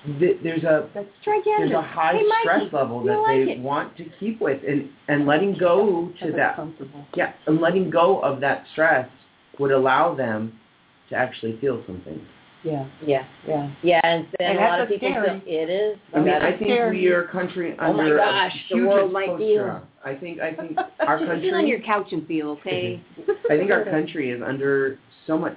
Speaker 3: th- there's a
Speaker 2: That's gigantic.
Speaker 3: there's a high
Speaker 2: hey,
Speaker 3: stress
Speaker 2: Mikey,
Speaker 3: level
Speaker 2: you
Speaker 3: that
Speaker 2: like
Speaker 3: they
Speaker 2: it.
Speaker 3: want to keep with, and and letting go to
Speaker 4: That's
Speaker 3: that.
Speaker 4: comfortable.
Speaker 3: Yeah, and letting go of that stress would allow them to actually feel something.
Speaker 4: Yeah.
Speaker 2: Yeah.
Speaker 4: Yeah.
Speaker 2: Yeah, and, and,
Speaker 4: And
Speaker 2: a lot
Speaker 4: that's
Speaker 2: of people
Speaker 4: scary.
Speaker 2: feel it is.
Speaker 3: I mean,
Speaker 2: That
Speaker 3: I
Speaker 2: is
Speaker 3: think
Speaker 2: scary.
Speaker 3: we are a country
Speaker 2: Oh my
Speaker 3: under
Speaker 2: gosh,
Speaker 3: a
Speaker 2: the
Speaker 3: huge
Speaker 2: world might
Speaker 3: exposure.
Speaker 2: feel.
Speaker 3: I think I think our
Speaker 2: Just
Speaker 3: country.
Speaker 2: sit on your couch and feel, okay?
Speaker 3: I think our country is under so much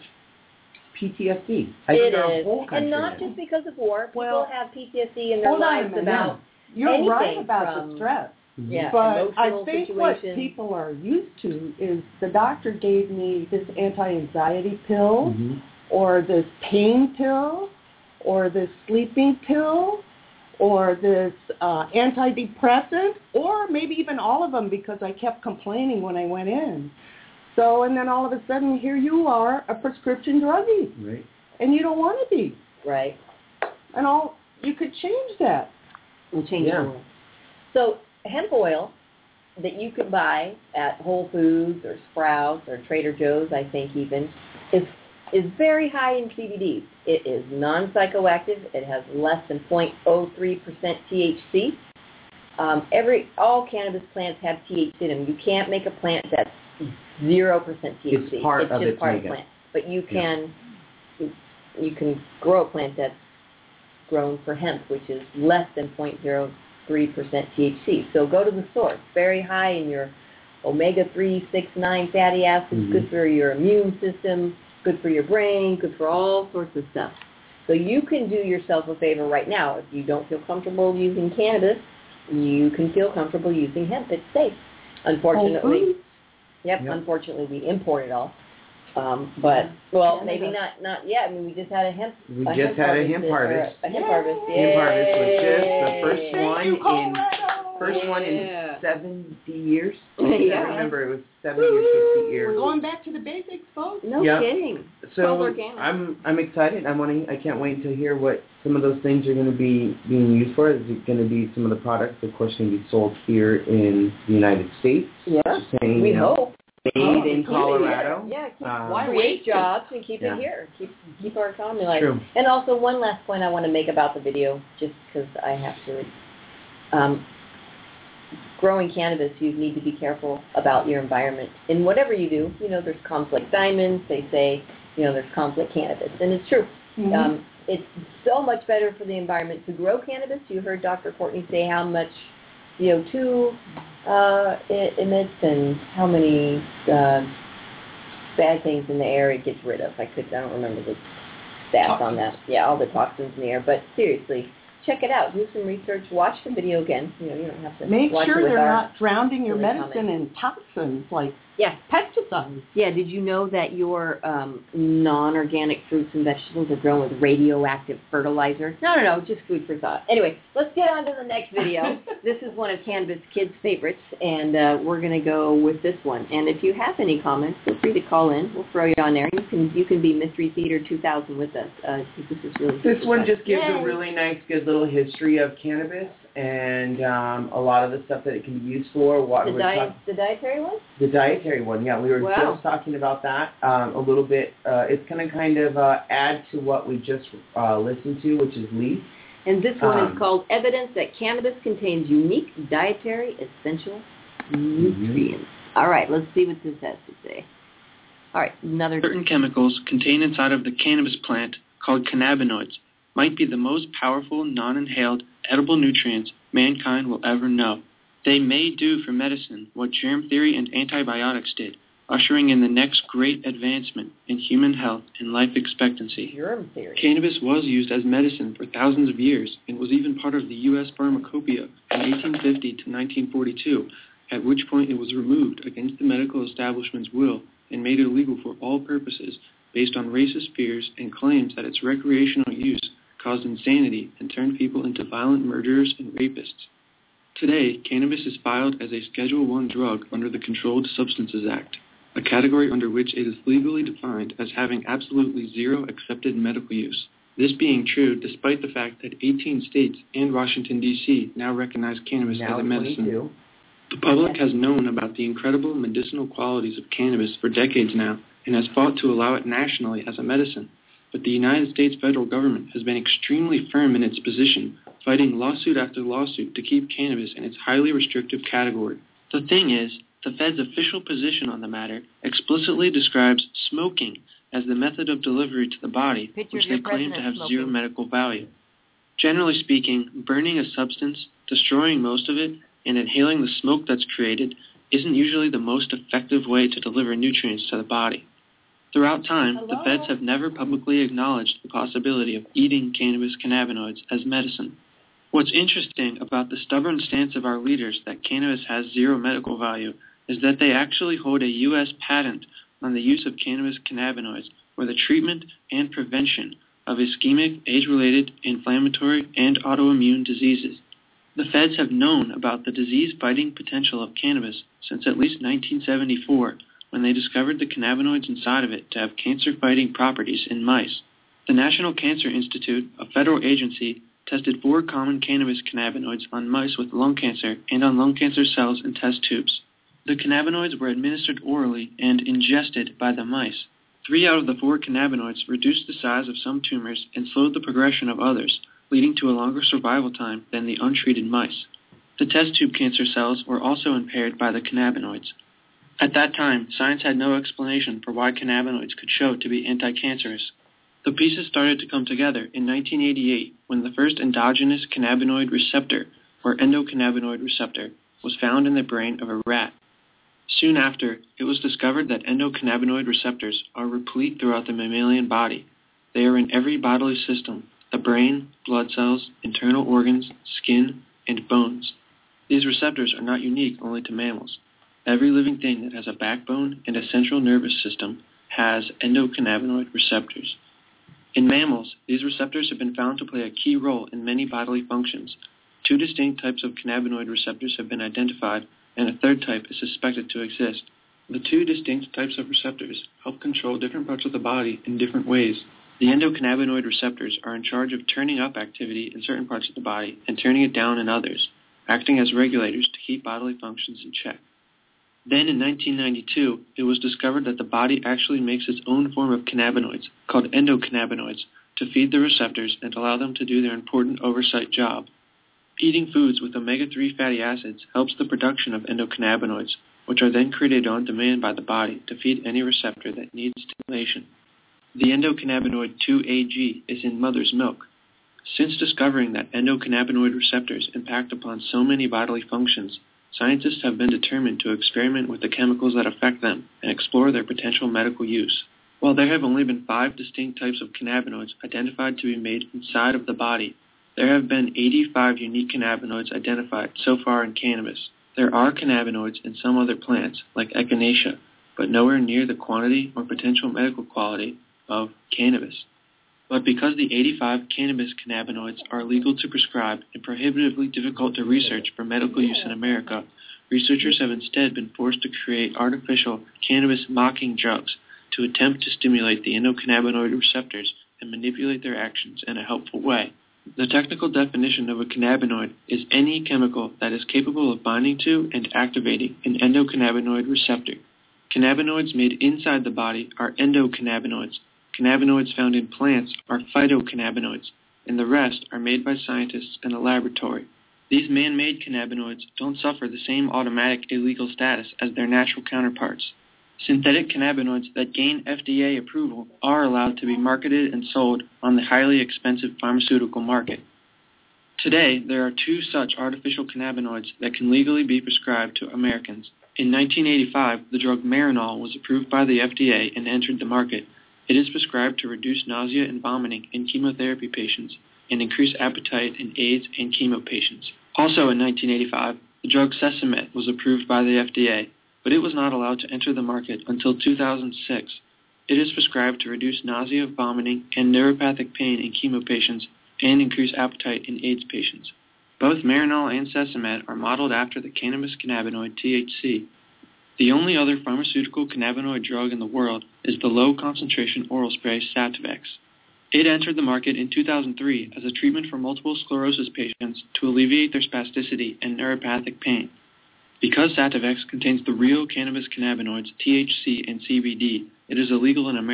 Speaker 3: P T S D. I
Speaker 2: It
Speaker 3: think our
Speaker 2: is,
Speaker 3: whole country
Speaker 2: and not
Speaker 3: is.
Speaker 2: just because of war. People
Speaker 4: Well,
Speaker 2: have P T S D in their
Speaker 4: hold on a
Speaker 2: lives
Speaker 4: minute.
Speaker 2: about
Speaker 4: You're
Speaker 2: anything
Speaker 4: right about
Speaker 2: from,
Speaker 4: the stress.
Speaker 2: yeah,
Speaker 4: But
Speaker 2: emotional
Speaker 4: I think
Speaker 2: situations.
Speaker 4: what people are used to is the doctor gave me this anti-anxiety pill,
Speaker 3: Mm-hmm.
Speaker 4: or this pain pill, or this sleeping pill, or this uh, antidepressant, or maybe even all of them because I kept complaining when I went in. So, and then all of a sudden, here you are, a prescription druggie,
Speaker 3: Right.
Speaker 4: and you don't want to be.
Speaker 2: Right.
Speaker 4: And all you could change that.
Speaker 2: Will change
Speaker 3: Yeah.
Speaker 2: the world. So hemp oil that you could buy at Whole Foods or Sprouts or Trader Joe's, I think even, is is very high in C B D. It is non-psychoactive. It has less than zero point zero three percent T H C. Um, every all cannabis plants have T H C in them. You can't make a plant that's zero percent T H C.
Speaker 3: It's part
Speaker 2: it's
Speaker 3: of
Speaker 2: just
Speaker 3: its
Speaker 2: part of the
Speaker 3: makeup.
Speaker 2: plant. But you can you can grow a plant that's grown for hemp, which is less than zero point zero three percent T H C. So go to the source. Very high in your omega three, six, nine fatty acids,
Speaker 3: Mhm.
Speaker 2: good for your immune system, good for your brain, good for all sorts of stuff. So you can do yourself a favor right now. If you don't feel comfortable using cannabis, you can feel comfortable using hemp. It's safe. Unfortunately, yep,
Speaker 3: Yep.
Speaker 2: unfortunately we import it all. Um, but, well,
Speaker 4: Canada.
Speaker 2: maybe not not yet. I mean, we just had a hemp
Speaker 3: We
Speaker 2: a
Speaker 3: just
Speaker 2: hemp
Speaker 3: had a
Speaker 2: harvest
Speaker 3: hemp
Speaker 2: this- or
Speaker 3: harvest.
Speaker 2: A hemp
Speaker 4: Yay!
Speaker 2: harvest.
Speaker 3: Hemp harvest was just the first
Speaker 2: Yay!
Speaker 3: one
Speaker 4: Thank you,
Speaker 3: in
Speaker 4: Colorado.
Speaker 3: first one in
Speaker 2: Yeah.
Speaker 3: seventy years.
Speaker 2: Yeah.
Speaker 3: I remember it was seventy or sixty years.
Speaker 4: We're going back to the basics, folks.
Speaker 2: No
Speaker 3: Yep.
Speaker 2: kidding. It's called
Speaker 3: So
Speaker 2: organic.
Speaker 3: I'm I'm excited. I want to. I can't wait to hear what some of those things are going to be being used for. Is it going to be some of the products, of course, going to be sold here in the United States?
Speaker 2: Yeah.
Speaker 3: Just saying,
Speaker 2: We
Speaker 3: you know,
Speaker 2: hope.
Speaker 3: made
Speaker 2: Oh,
Speaker 3: in
Speaker 2: keep it
Speaker 3: Colorado.
Speaker 2: here. Yeah, keep
Speaker 3: Um,
Speaker 2: why create jobs and keep
Speaker 3: Yeah.
Speaker 2: it here. Keep keep our economy alive.
Speaker 3: True.
Speaker 2: And also one last point I want to make about the video, just because I have to. Um, growing cannabis, you need to be careful about your environment. In whatever you do, you know, there's conflict diamonds. They say, you know, there's conflict cannabis, and it's true.
Speaker 4: Mhm.
Speaker 2: Um, it's so much better for the environment to grow cannabis. You heard Doctor Courtney say how much C O two uh, it emits and how many uh, bad things in the air it gets rid of. I could I don't remember the stats on that. Yeah, all the toxins in the air. But seriously, check it out. Do some research. Watch the video again. You know, you don't have to
Speaker 4: Make
Speaker 2: watch
Speaker 4: sure
Speaker 2: it with
Speaker 4: they're
Speaker 2: our,
Speaker 4: not drowning your
Speaker 2: silly
Speaker 4: medicine in toxins like
Speaker 2: Yeah.
Speaker 4: pesticides.
Speaker 2: Yeah, did you know that your um, non-organic fruits and vegetables are grown with radioactive fertilizer? No, no, no, just food for thought. Anyway, let's get on to the next video. This is one of Cannabis Kids' favorites, and uh, we're going to go with this one. And if you have any comments, feel free to call in. We'll throw you on there. You can you can be Mystery Theater two thousand with us. Uh, this is really
Speaker 3: This
Speaker 2: super
Speaker 3: one
Speaker 2: fun.
Speaker 3: just gives
Speaker 2: Yay.
Speaker 3: a really nice, good little history of cannabis and um, a lot of the stuff that it can be used for. What
Speaker 2: the,
Speaker 3: we're
Speaker 2: diet,
Speaker 3: talk-
Speaker 2: the dietary one?
Speaker 3: the dietary one, yeah, we were
Speaker 2: Wow.
Speaker 3: just talking about that um, a little bit. Uh, it's going to kind of uh, add to what we just uh, listened to, which is leaf.
Speaker 2: And this one
Speaker 3: Um,
Speaker 2: is called Evidence That Cannabis Contains Unique Dietary Essential Nutrients. All right, let's see what this has to say. All right, another...
Speaker 16: Certain chemicals contained inside of the cannabis plant, called cannabinoids, might be the most powerful non-inhaled edible nutrients mankind will ever know. They may do for medicine what germ theory and antibiotics did, ushering in the next great advancement in human health and life expectancy.
Speaker 2: Germ theory.
Speaker 16: Cannabis was used as medicine for thousands of years and was even part of the U S Pharmacopoeia in eighteen fifty to nineteen forty-two, at which point it was removed against the medical establishment's will and made illegal for all purposes based on racist fears and claims that its recreational use caused insanity and turned people into violent murderers and rapists. Today, cannabis is filed as a Schedule one drug under the Controlled Substances Act, a category under which it is legally defined as having absolutely zero accepted medical use. This being true despite the fact that eighteen states and Washington, D C now recognize cannabis
Speaker 3: Now
Speaker 16: as a medicine.
Speaker 3: twenty-two.
Speaker 16: The public has known about the incredible medicinal qualities of cannabis for decades now and has fought to allow it nationally as a medicine. but the United States federal government has been extremely firm in its position, fighting lawsuit after lawsuit to keep cannabis in its highly restrictive category. The thing is, the Fed's official position on the matter explicitly describes smoking as the method of delivery to the body,
Speaker 2: Picture
Speaker 16: which
Speaker 2: of your
Speaker 16: they claim to have
Speaker 2: president
Speaker 16: zero
Speaker 2: smoking.
Speaker 16: medical value. Generally speaking, burning a substance, destroying most of it, and inhaling the smoke that's created isn't usually the most effective way to deliver nutrients to the body. Throughout time,
Speaker 2: Hello?
Speaker 16: the feds have never publicly acknowledged the possibility of eating cannabis cannabinoids as medicine. What's interesting about the stubborn stance of our leaders that cannabis has zero medical value is that they actually hold a U S patent on the use of cannabis cannabinoids for the treatment and prevention of ischemic, age-related, inflammatory, and autoimmune diseases. The feds have known about the disease-fighting potential of cannabis since at least nineteen seventy-four, when they discovered the cannabinoids inside of it to have cancer-fighting properties in mice. The National Cancer Institute, a federal agency, tested four common cannabis cannabinoids on mice with lung cancer and on lung cancer cells in test tubes. The cannabinoids were administered orally and ingested by the mice. Three out of the four cannabinoids reduced the size of some tumors and slowed the progression of others, leading to a longer survival time than the untreated mice. The test tube cancer cells were also impaired by the cannabinoids. At that time, science had no explanation for why cannabinoids could show to be anti-cancerous. The pieces started to come together in nineteen eighty-eight when the first endogenous cannabinoid receptor, or endocannabinoid receptor, was found in the brain of a rat. Soon after, it was discovered that endocannabinoid receptors are replete throughout the mammalian body. They are in every bodily system: the brain, blood cells, internal organs, skin, and bones. These receptors are not unique only to mammals. Every living thing that has a backbone and a central nervous system has endocannabinoid receptors. In mammals, these receptors have been found to play a key role in many bodily functions. Two distinct types of cannabinoid receptors have been identified, and a third type is suspected to exist. The two distinct types of receptors help control different parts of the body in different ways. The endocannabinoid receptors are in charge of turning up activity in certain parts of the body and turning it down in others, acting as regulators to keep bodily functions in check. Then in nineteen ninety-two, it was discovered that the body actually makes its own form of cannabinoids, called endocannabinoids, to feed the receptors and allow them to do their important oversight job. Eating foods with omega three fatty acids helps the production of endocannabinoids, which are then created on demand by the body to feed any receptor that needs stimulation. The endocannabinoid two A G is in mother's milk. Since discovering that endocannabinoid receptors impact upon so many bodily functions, scientists have been determined to experiment with the chemicals that affect them and explore their potential medical use. While there have only been five distinct types of cannabinoids identified to be made inside of the body, there have been eighty-five unique cannabinoids identified so far in cannabis. There are cannabinoids in some other plants, like echinacea, but nowhere near the quantity or potential medical quality of cannabis. But because the eighty-five cannabis cannabinoids are legal to prescribe and prohibitively difficult to research for medical use in America, researchers have instead been forced to create artificial cannabis-mocking drugs to attempt to stimulate the endocannabinoid receptors and manipulate their actions in a helpful way. The technical definition of a cannabinoid is any chemical that is capable of binding to and activating an endocannabinoid receptor. Cannabinoids made inside the body are endocannabinoids. Cannabinoids found in plants are phytocannabinoids, and the rest are made by scientists in a laboratory. These man-made cannabinoids don't suffer the same automatic illegal status as their natural counterparts. Synthetic cannabinoids that gain F D A approval are allowed to be marketed and sold on the highly expensive pharmaceutical market. Today, there are two such artificial cannabinoids that can legally be prescribed to Americans. In nineteen eighty-five, the drug Marinol was approved by the F D A and entered the market. It is prescribed to reduce nausea and vomiting in chemotherapy patients and increase appetite in AIDS and chemo patients. Also in nineteen eighty-five, the drug Sesamet was approved by the F D A, but it was not allowed to enter the market until two thousand six. It is prescribed to reduce nausea, vomiting, and neuropathic pain in chemo patients and increase appetite in AIDS patients. Both Marinol and Sesamet are modeled after the cannabis cannabinoid T H C. The only other pharmaceutical cannabinoid drug in the world is the low-concentration oral spray Sativex. It entered the market in two thousand three as a treatment for multiple sclerosis patients to alleviate their spasticity and neuropathic pain. Because Sativex contains the real cannabis cannabinoids T H C and C B D, it is illegal in America,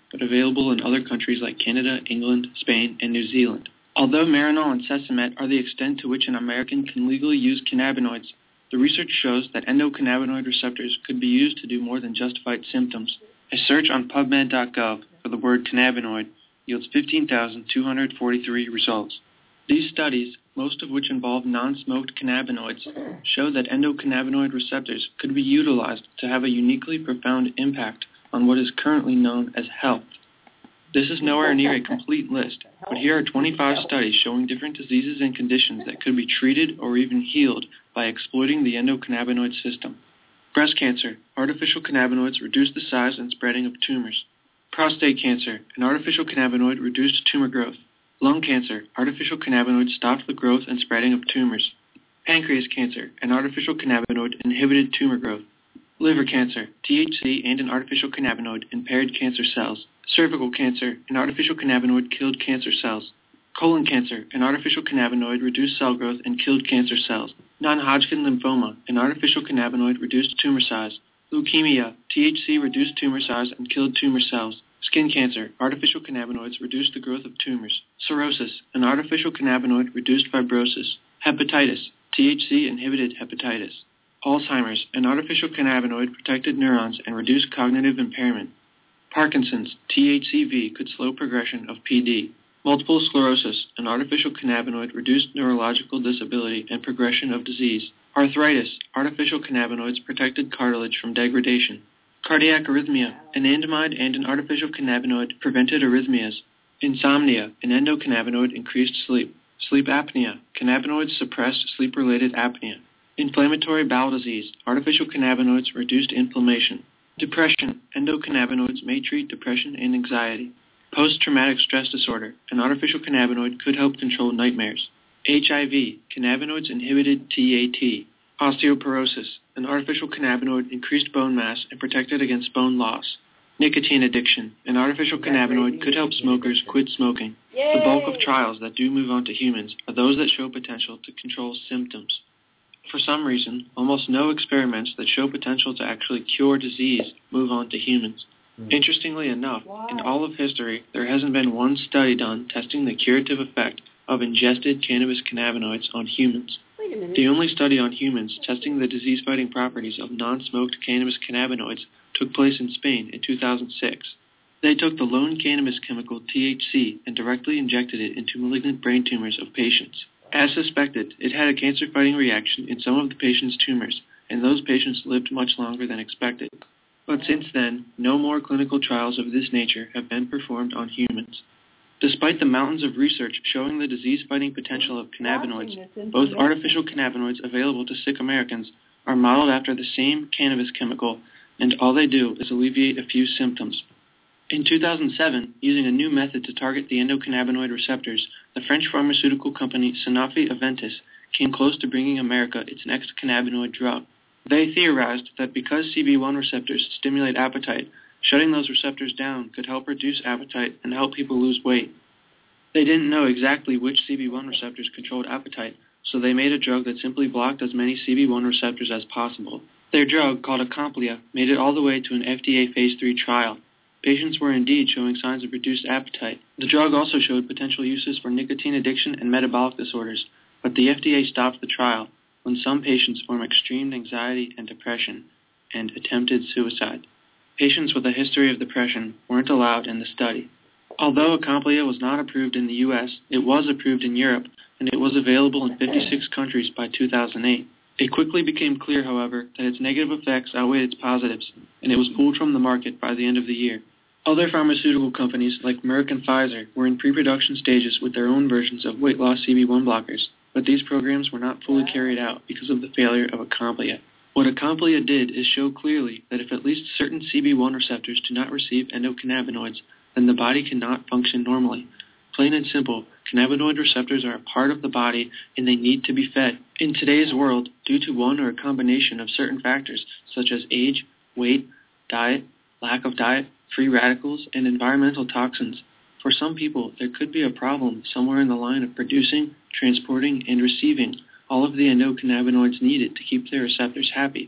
Speaker 16: but available in other countries like Canada, England, Spain, and New Zealand. Although Marinol and Sesimet are the extent to which an American can legally use cannabinoids, the research shows that endocannabinoid receptors could be used to do more than just fight symptoms. A search on PubMed dot gov for the word cannabinoid yields fifteen thousand two hundred forty-three results. These studies, most of which involve non-smoked cannabinoids, show that endocannabinoid receptors could be utilized to have a uniquely profound impact on what is currently known as health. This is nowhere near a complete list, but here are twenty-five studies showing different diseases and conditions that could be treated or even healed by exploiting the endocannabinoid system. Breast cancer, artificial cannabinoids reduced the size and spreading of tumors. Prostate cancer, an artificial cannabinoid reduced tumor growth. Lung cancer, artificial cannabinoids stopped the growth and spreading of tumors. Pancreas cancer, an artificial cannabinoid inhibited tumor growth. Liver cancer, T H C and an artificial cannabinoid impaired cancer cells. Cervical cancer, an artificial cannabinoid killed cancer cells. Colon cancer, an artificial cannabinoid reduced cell growth and killed cancer cells. Non-Hodgkin lymphoma, an artificial cannabinoid reduced tumor size. Leukemia, T H C reduced tumor size and killed tumor cells. Skin cancer, artificial cannabinoids reduced the growth of tumors. Cirrhosis, an artificial cannabinoid reduced fibrosis. Hepatitis, T H C inhibited hepatitis. Alzheimer's, an artificial cannabinoid protected neurons and reduced cognitive impairment. Parkinson's, T H C V could slow progression of P D. Multiple sclerosis, an artificial cannabinoid reduced neurological disability and progression of disease. Arthritis, artificial cannabinoids protected cartilage from degradation. Cardiac arrhythmia, an anandamide and an artificial cannabinoid prevented arrhythmias. Insomnia, an endocannabinoid increased sleep. Sleep apnea, cannabinoids suppressed sleep-related apnea. Inflammatory bowel disease, artificial cannabinoids reduced inflammation. Depression, endocannabinoids may treat depression and anxiety. Post-traumatic stress disorder, an artificial cannabinoid could help control nightmares. H I V, cannabinoids inhibited T A T. Osteoporosis, an artificial cannabinoid increased bone mass and protected against bone loss. Nicotine addiction, an artificial cannabinoid could help smokers quit smoking.
Speaker 2: Yay!
Speaker 16: The bulk of trials that do move on to humans are those that show potential to control symptoms. For some reason, almost no experiments that show potential to actually cure disease move on to humans. Mm. Interestingly enough, wow. in all of history, there hasn't been one study done testing the curative effect of ingested cannabis cannabinoids on humans.
Speaker 2: Wait a minute.
Speaker 16: The only study on humans testing the disease-fighting properties of non-smoked cannabis cannabinoids took place in Spain in two thousand six. They took the lone cannabis chemical T H C and directly injected it into malignant brain tumors of patients. As suspected, it had a cancer-fighting reaction in some of the patients' tumors, and those patients lived much longer than expected. But since then, no more clinical trials of this nature have been performed on humans. Despite the mountains of research showing the disease-fighting potential of cannabinoids, both artificial cannabinoids available to sick Americans are modeled after the same cannabis chemical, and all they do is alleviate a few symptoms. In two thousand seven, using a new method to target the endocannabinoid receptors, the French pharmaceutical company Sanofi-Aventis came close to bringing America its next cannabinoid drug. They theorized that because C B one receptors stimulate appetite, shutting those receptors down could help reduce appetite and help people lose weight. They didn't know exactly which C B one receptors controlled appetite, so they made a drug that simply blocked as many C B one receptors as possible. Their drug, called Acomplia, made it all the way to an F D A phase three trial. Patients were indeed showing signs of reduced appetite. The drug also showed potential uses for nicotine addiction and metabolic disorders, but the F D A stopped the trial when some patients formed extreme anxiety and depression and attempted suicide. Patients with a history of depression weren't allowed in the study. Although Acomplia was not approved in the U S, it was approved in Europe, and it was available in fifty-six countries by two thousand eight. It quickly became clear, however, that its negative effects outweighed its positives, and it was pulled from the market by the end of the year. Other pharmaceutical companies like Merck and Pfizer were in pre-production stages with their own versions of weight loss C B one blockers, but these programs were not fully carried out because of the failure of Acomplia. What Acomplia did is show clearly that if at least certain C B one receptors do not receive endocannabinoids, then the body cannot function normally. Plain and simple, cannabinoid receptors are a part of the body and they need to be fed. In today's world, due to one or a combination of certain factors such as age, weight, diet, lack of diet, free radicals, and environmental toxins, for some people there could be a problem somewhere in the line of producing, transporting, and receiving all of the endocannabinoids needed to keep their receptors happy.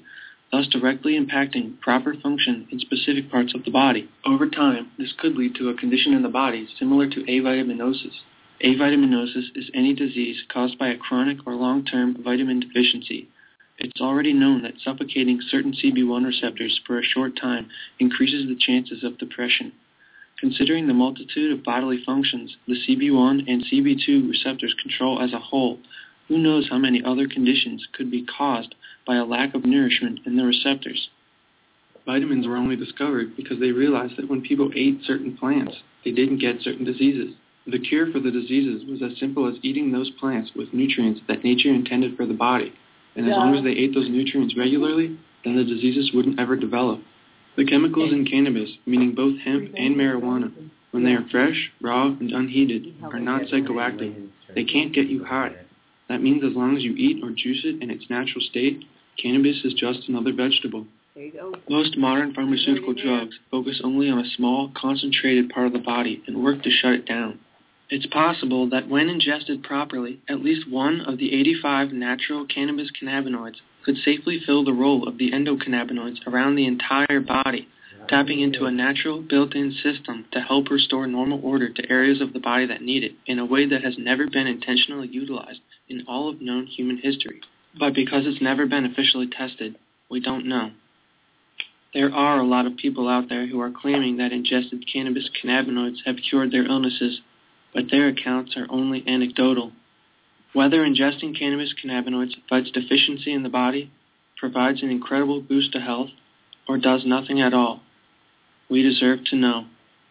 Speaker 16: thus directly impacting proper function in specific parts of the body. Over time, this could lead to a condition in the body similar to avitaminosis. Avitaminosis is any disease caused by a chronic or long-term vitamin deficiency. It's already known that suffocating certain C B one receptors for a short time increases the chances of depression. Considering the multitude of bodily functions the C B one and C B two receptors control as a whole, who knows how many other conditions could be caused by a lack of nourishment in the receptors. Vitamins were only discovered because they realized that when people ate certain plants, they didn't get certain diseases. The cure for the diseases was as simple as eating those plants with nutrients that nature intended for the body. And as long as they ate those nutrients regularly, then the diseases wouldn't ever develop. The chemicals in cannabis, meaning both hemp and marijuana, when they are fresh, raw, and unheated, are non-psychoactive. They can't get you high. That means as long as you eat or juice it in its natural state, cannabis is just another vegetable.
Speaker 2: There you go.
Speaker 16: Most modern pharmaceutical drugs focus only on a small, concentrated part of the body and work to shut it down. It's possible that when ingested properly, at least one of the eighty-five natural cannabis cannabinoids could safely fill the role of the endocannabinoids around the entire body, tapping into a natural built-in system to help restore normal order to areas of the body that need it in a way that has never been intentionally utilized in all of known human history. But because it's never been officially tested, we don't know. There are a lot of people out there who are claiming that ingested cannabis cannabinoids have cured their illnesses, but their accounts are only anecdotal. Whether ingesting cannabis cannabinoids fights deficiency in the body, provides an incredible boost to health, or does nothing at all, we deserve to know.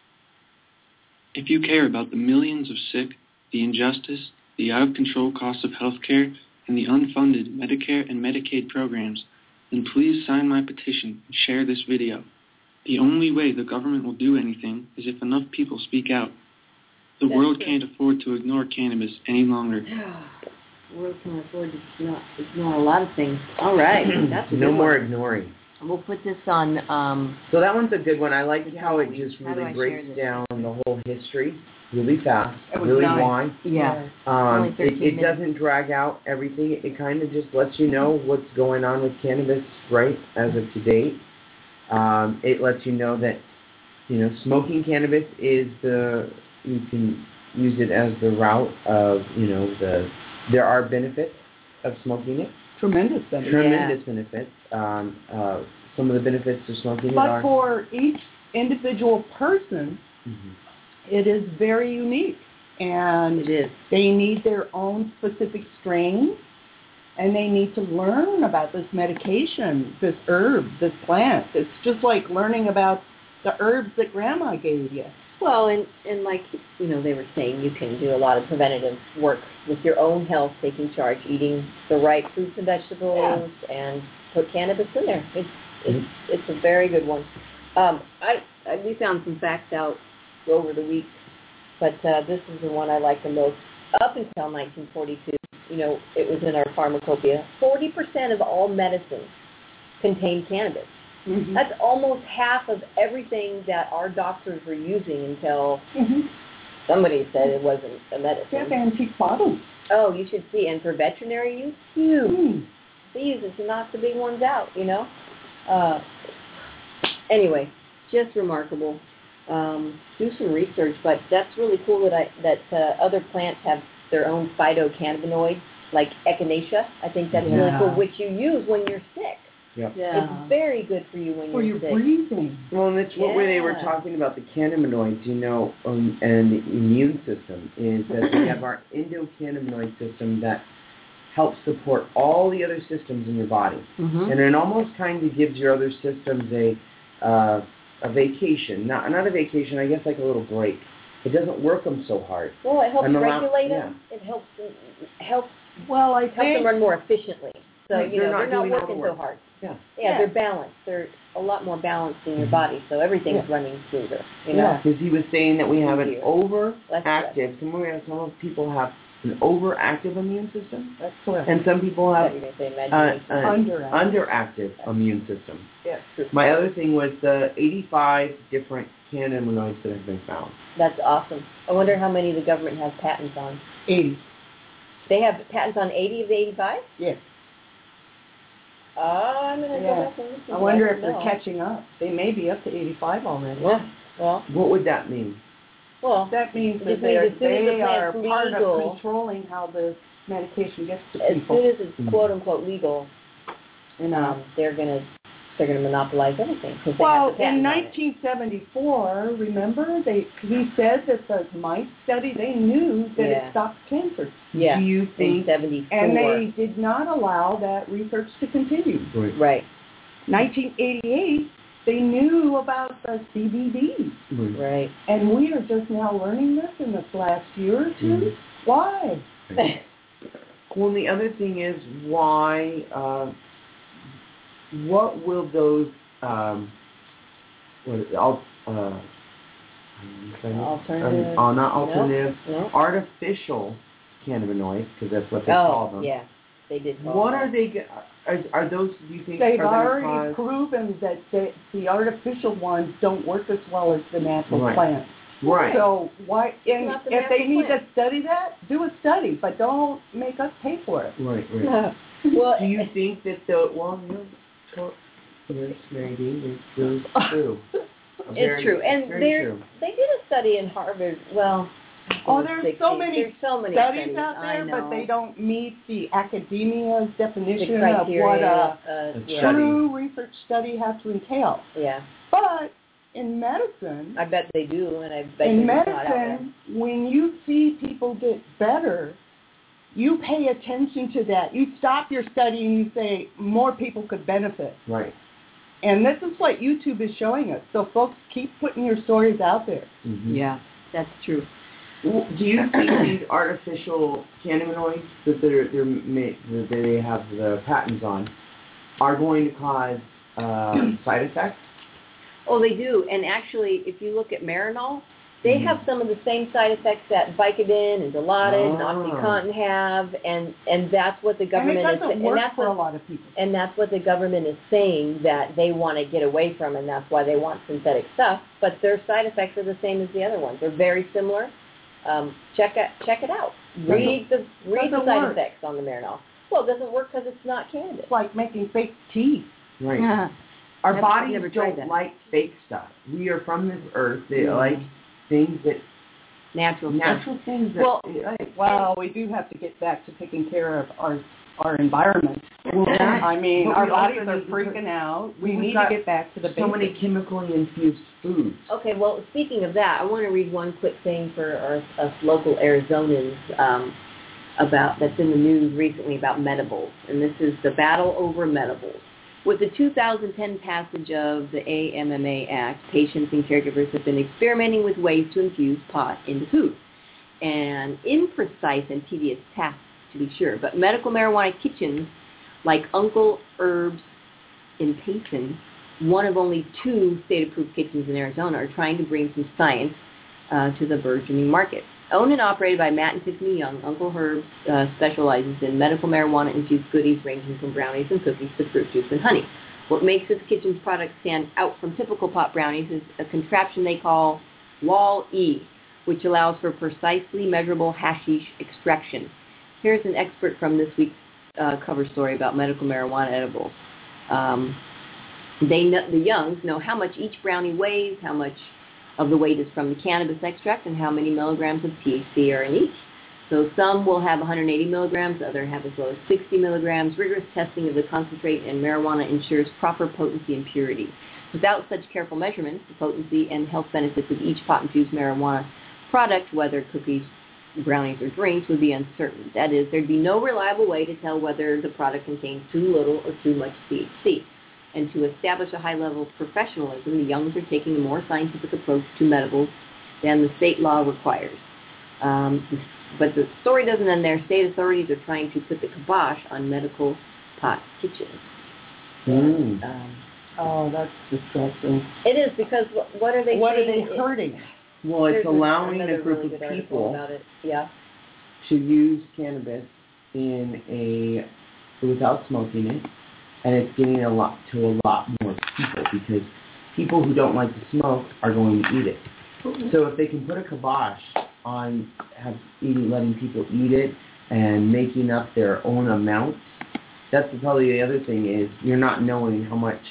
Speaker 16: If you care about the millions of sick, the injustice, the out-of-control costs of health care, and the unfunded Medicare and Medicaid programs, then please sign my petition and share this video. The only way the government will do anything is if enough people speak out. The
Speaker 2: That's
Speaker 16: world
Speaker 2: true.
Speaker 16: can't afford to ignore cannabis any longer.
Speaker 2: The world can afford to not ignore a lot of things. All right. That's a
Speaker 3: No
Speaker 2: good
Speaker 3: more
Speaker 2: one.
Speaker 3: ignoring.
Speaker 2: We'll put this on... Um,
Speaker 3: So that one's a good one. I like
Speaker 2: Yeah,
Speaker 3: how it
Speaker 2: we-
Speaker 3: just
Speaker 2: how do I
Speaker 3: really
Speaker 2: share
Speaker 3: breaks
Speaker 2: this?
Speaker 3: down the whole history really fast,
Speaker 4: It was
Speaker 3: really
Speaker 4: nice.
Speaker 3: wide.
Speaker 2: yeah.
Speaker 3: Um,
Speaker 2: Only
Speaker 3: it,
Speaker 2: thirteen
Speaker 3: it
Speaker 2: minutes.
Speaker 3: doesn't drag out everything. It, it kind of just lets you know what's going on with cannabis right as of to date. Um, it lets you know that, you know, smoking cannabis is the, you can use it as the route of, you know, the, there are benefits of smoking it.
Speaker 4: Tremendous benefit.
Speaker 3: Tremendous benefits. Um, uh, some of the benefits of smoking it
Speaker 4: But
Speaker 3: are...
Speaker 4: for each individual person,
Speaker 3: Mhm.
Speaker 4: it is very unique. And
Speaker 2: It is.
Speaker 4: they need their own specific strain, and they need to learn about this medication, this herb, this plant. It's just like learning about the herbs that Grandma gave you.
Speaker 2: Well, and, and like, you know, they were saying, you can do a lot of preventative work with your own health, taking charge, eating the right fruits and vegetables, and put cannabis in there. It's it's it's a very good one. Um, I, I we found some facts out over the week, but uh, this is the one I like the most. Up until nineteen forty-two, you know, it was in our pharmacopoeia. forty percent of all medicines contained cannabis.
Speaker 4: Mm-hmm.
Speaker 2: That's almost half of everything that our doctors were using until
Speaker 4: Mm-hmm.
Speaker 2: somebody said it wasn't a medicine.
Speaker 4: They have antique bottles.
Speaker 2: Oh, you should see. And for veterinary use, huge.
Speaker 4: Mm.
Speaker 2: They use it to knock the big ones out, you know. Uh, anyway, just remarkable. Um, do some research, but that's really cool that I that uh, other plants have their own phytocannabinoids, like echinacea. I think that's really
Speaker 4: Yeah.
Speaker 2: cool, which you use when you're sick.
Speaker 3: Yep.
Speaker 4: Yeah.
Speaker 2: It's very good for you when
Speaker 4: For
Speaker 2: you're
Speaker 4: your
Speaker 2: sick.
Speaker 4: breathing.
Speaker 3: Well, and that's what where they were
Speaker 2: Yeah.
Speaker 3: talking about the cannabinoids, you know, um, and the immune system, is that we have our endocannabinoid system that helps support all the other systems in your body.
Speaker 2: Mm-hmm.
Speaker 3: And it almost kind of gives your other systems a uh, a vacation. Not, not a vacation, I guess like a little break. It doesn't work them so hard.
Speaker 2: Well, it helps
Speaker 3: And allow-
Speaker 2: regulate
Speaker 3: yeah.
Speaker 2: them. It helps helps
Speaker 4: Well, I
Speaker 2: helps them
Speaker 4: think
Speaker 2: run more efficiently. So
Speaker 3: Right,
Speaker 2: you
Speaker 3: they're
Speaker 2: know
Speaker 3: not
Speaker 2: they're not
Speaker 3: doing all the
Speaker 2: working so
Speaker 3: work.
Speaker 2: hard.
Speaker 3: Yeah.
Speaker 2: Yeah,
Speaker 4: Yeah.
Speaker 2: they're balanced. They're a lot more balanced in your body, so everything's
Speaker 3: Yeah.
Speaker 2: running smoother. You know.
Speaker 3: Yeah, because he was saying that we have an
Speaker 2: Easier.
Speaker 3: overactive, some, we have, some people have an overactive immune system,
Speaker 4: that's correct.
Speaker 3: and some people
Speaker 2: I
Speaker 3: have
Speaker 2: thought you were going to say
Speaker 3: uh,
Speaker 2: imagination.
Speaker 3: an
Speaker 4: Underactive.
Speaker 3: underactive immune system.
Speaker 2: Yeah, true.
Speaker 3: My other thing was the eighty-five different cannabinoids that have been found.
Speaker 2: That's awesome. I wonder how many the government has patents on.
Speaker 4: eighty.
Speaker 2: They have patents on eighty of the eighty-five?
Speaker 4: Yes.
Speaker 2: Oh, I'm going to
Speaker 4: Yeah.
Speaker 2: go back and listen.
Speaker 4: I wonder if
Speaker 2: know.
Speaker 4: they're catching up. They may be up to eighty-five already.
Speaker 2: Yeah. Well,
Speaker 3: what would that mean?
Speaker 2: Well,
Speaker 4: that means that
Speaker 2: just
Speaker 4: they are,
Speaker 2: means as soon as the
Speaker 4: they are
Speaker 2: plant's
Speaker 4: part
Speaker 2: legal,
Speaker 4: of controlling how the medication gets to
Speaker 2: as
Speaker 4: people.
Speaker 2: soon as it's quote unquote legal,
Speaker 4: you know,
Speaker 2: um, they're going to they're going to monopolize everything. Cause they
Speaker 4: well,
Speaker 2: have the patent
Speaker 4: in
Speaker 2: on it.
Speaker 4: nineteen seventy-four, remember, they he said that the mice study, they knew that
Speaker 2: Yeah.
Speaker 4: it stopped cancer.
Speaker 2: Yeah.
Speaker 4: Do you
Speaker 2: in
Speaker 4: think?
Speaker 2: seventy-four.
Speaker 4: And they did not allow that research to continue.
Speaker 3: Right.
Speaker 2: Right.
Speaker 4: nineteen eighty-eight, they knew about the C B D.
Speaker 3: Right.
Speaker 2: Right.
Speaker 4: And we are just now learning this in this last year or two.
Speaker 3: Mm.
Speaker 4: Why?
Speaker 3: Well, the other thing is why, uh, what will those, um, what, al- uh, I'm trying to-
Speaker 2: Alternative.
Speaker 3: Um, oh, not
Speaker 2: No,
Speaker 3: alternative,
Speaker 2: no.
Speaker 3: artificial cannabinoids, because that's what they
Speaker 2: oh,
Speaker 3: call them.
Speaker 2: yeah. They did call
Speaker 3: What
Speaker 2: them.
Speaker 3: are they, g- are, are those, do you think,
Speaker 4: They've
Speaker 3: are
Speaker 4: already
Speaker 3: gonna cause,
Speaker 4: proven that they, the artificial ones don't work as well as the natural
Speaker 3: Right.
Speaker 4: plants.
Speaker 3: right.
Speaker 4: So why? And
Speaker 2: not the
Speaker 4: if they
Speaker 2: natural
Speaker 4: need
Speaker 2: plant.
Speaker 4: to study that, do a study, but don't make us pay for it.
Speaker 3: Right, right.
Speaker 2: Well,
Speaker 3: Do you think that the, well, you know, so- there's maybe, there's true.
Speaker 2: it's
Speaker 3: Very-
Speaker 2: true. And
Speaker 3: very
Speaker 2: they're,
Speaker 3: true.
Speaker 2: they did a study in Harvard. Well,
Speaker 4: Oh,
Speaker 2: in the
Speaker 4: there's
Speaker 2: sixties.
Speaker 4: so many
Speaker 2: There's so many
Speaker 4: studies,
Speaker 2: studies
Speaker 4: out
Speaker 2: I
Speaker 4: there,
Speaker 2: know.
Speaker 4: but they don't meet the academia's
Speaker 2: the
Speaker 4: definition of
Speaker 2: criteria.
Speaker 4: what a
Speaker 2: uh, yeah.
Speaker 4: true research study has to entail.
Speaker 2: yeah.
Speaker 4: But in medicine,
Speaker 2: I bet they do, and I bet
Speaker 4: in
Speaker 2: they're not out there.
Speaker 4: medicine, when you see people get better, you pay attention to that. You stop your study and you say, more people could benefit.
Speaker 3: Right.
Speaker 4: And this is what YouTube is showing us. So folks, keep putting your stories out there.
Speaker 3: Mm-hmm.
Speaker 2: Yeah, that's true.
Speaker 3: Well, do you think these artificial cannabinoids that they're, they're ma- that they have the patents on are going to cause um, side effects?
Speaker 2: Oh, they do. And actually, if you look at Marinol, they
Speaker 3: Mhm.
Speaker 2: have some of the same side effects that Vicodin and Dilaudid and
Speaker 3: Ah.
Speaker 2: OxyContin have, and and that's what the
Speaker 4: And
Speaker 2: government
Speaker 4: it
Speaker 2: is.
Speaker 4: doesn't
Speaker 2: And
Speaker 4: work
Speaker 2: that's
Speaker 4: for a
Speaker 2: what,
Speaker 4: lot of people.
Speaker 2: and that's what the government is saying that they want to get away from, and that's why they want synthetic stuff. But their side effects are the same as the other ones. They're very similar. Um, check it check it out. Read the read the
Speaker 4: doesn't
Speaker 2: side
Speaker 4: work.
Speaker 2: effects on the Marinol. Well, it doesn't work because it's not cannabis.
Speaker 4: It's like making fake tea.
Speaker 3: Right.
Speaker 2: Yeah.
Speaker 3: Our
Speaker 2: Never-
Speaker 3: bodies
Speaker 2: never tried
Speaker 3: don't
Speaker 2: that.
Speaker 3: like fake stuff. We are from this earth. They
Speaker 4: Mhm.
Speaker 3: like things that
Speaker 2: Natural stuff.
Speaker 3: natural things that
Speaker 4: Well,
Speaker 3: they like.
Speaker 4: Well, we do have to get back to taking care of our our environment.
Speaker 3: Well, that-
Speaker 4: I mean,
Speaker 3: but
Speaker 4: our
Speaker 3: we also
Speaker 4: bodies are
Speaker 3: need to
Speaker 4: freaking out. We
Speaker 3: we've
Speaker 4: need to
Speaker 3: got
Speaker 4: get back to the
Speaker 3: so many
Speaker 4: basics.
Speaker 3: chemically infused foods.
Speaker 2: Okay, well, speaking of that, I want to read one quick thing for our, us local Arizonans um, about that's in the news recently about medibles, and this is the battle over medibles. With the two thousand ten passage of the A M M A Act, patients and caregivers have been experimenting with ways to infuse pot into food, and imprecise and tedious tasks to be sure. But medical marijuana kitchens, like Uncle Herb's in Payson, one of only two state-approved kitchens in Arizona, are trying to bring some science uh, to the burgeoning market. Owned and operated by Matt and Tiffany Young, Uncle Herb uh, specializes in medical marijuana-infused goodies ranging from brownies and cookies to fruit juice and honey. What makes this kitchen's product stand out from typical pot brownies is a contraption they call Wall-E, which allows for precisely measurable hashish extraction. Here's an expert from this week's uh, cover story about medical marijuana edibles. Um, they know, the Youngs know how much each brownie weighs, how much of the weight is from the cannabis extract, and how many milligrams of T H C are in each. So some will have one hundred eighty milligrams, others have as low as sixty milligrams. Rigorous testing of the concentrate and marijuana ensures proper potency and purity. Without such careful measurements, the potency and health benefits of each pot-infused marijuana product, whether cookies, brownies, or drinks, would be uncertain. That is, there'd be no reliable way to tell whether the product contains too little or too much T H C. And to establish a high level of professionalism, the Youngs are taking a more scientific approach to medibles than the state law requires. Um, but the story doesn't end there. State authorities are trying to put the kibosh on medical pot kitchens.
Speaker 3: Mm.
Speaker 2: Um,
Speaker 4: Oh, that's disgusting.
Speaker 2: it is because what, what are they
Speaker 4: What are
Speaker 2: saying?
Speaker 4: they hurting?
Speaker 3: Well, it's
Speaker 2: There's a-
Speaker 3: allowing
Speaker 2: another
Speaker 3: a group
Speaker 2: really
Speaker 3: of
Speaker 2: good article
Speaker 3: people
Speaker 2: about it. Yeah.
Speaker 3: to use cannabis in a without smoking it, and it's getting a lot to a lot more people because people who don't like to smoke are going to eat it. So if they can put a kibosh on have eating, letting people eat it and making up their own amounts that's probably the other thing is you're not knowing how much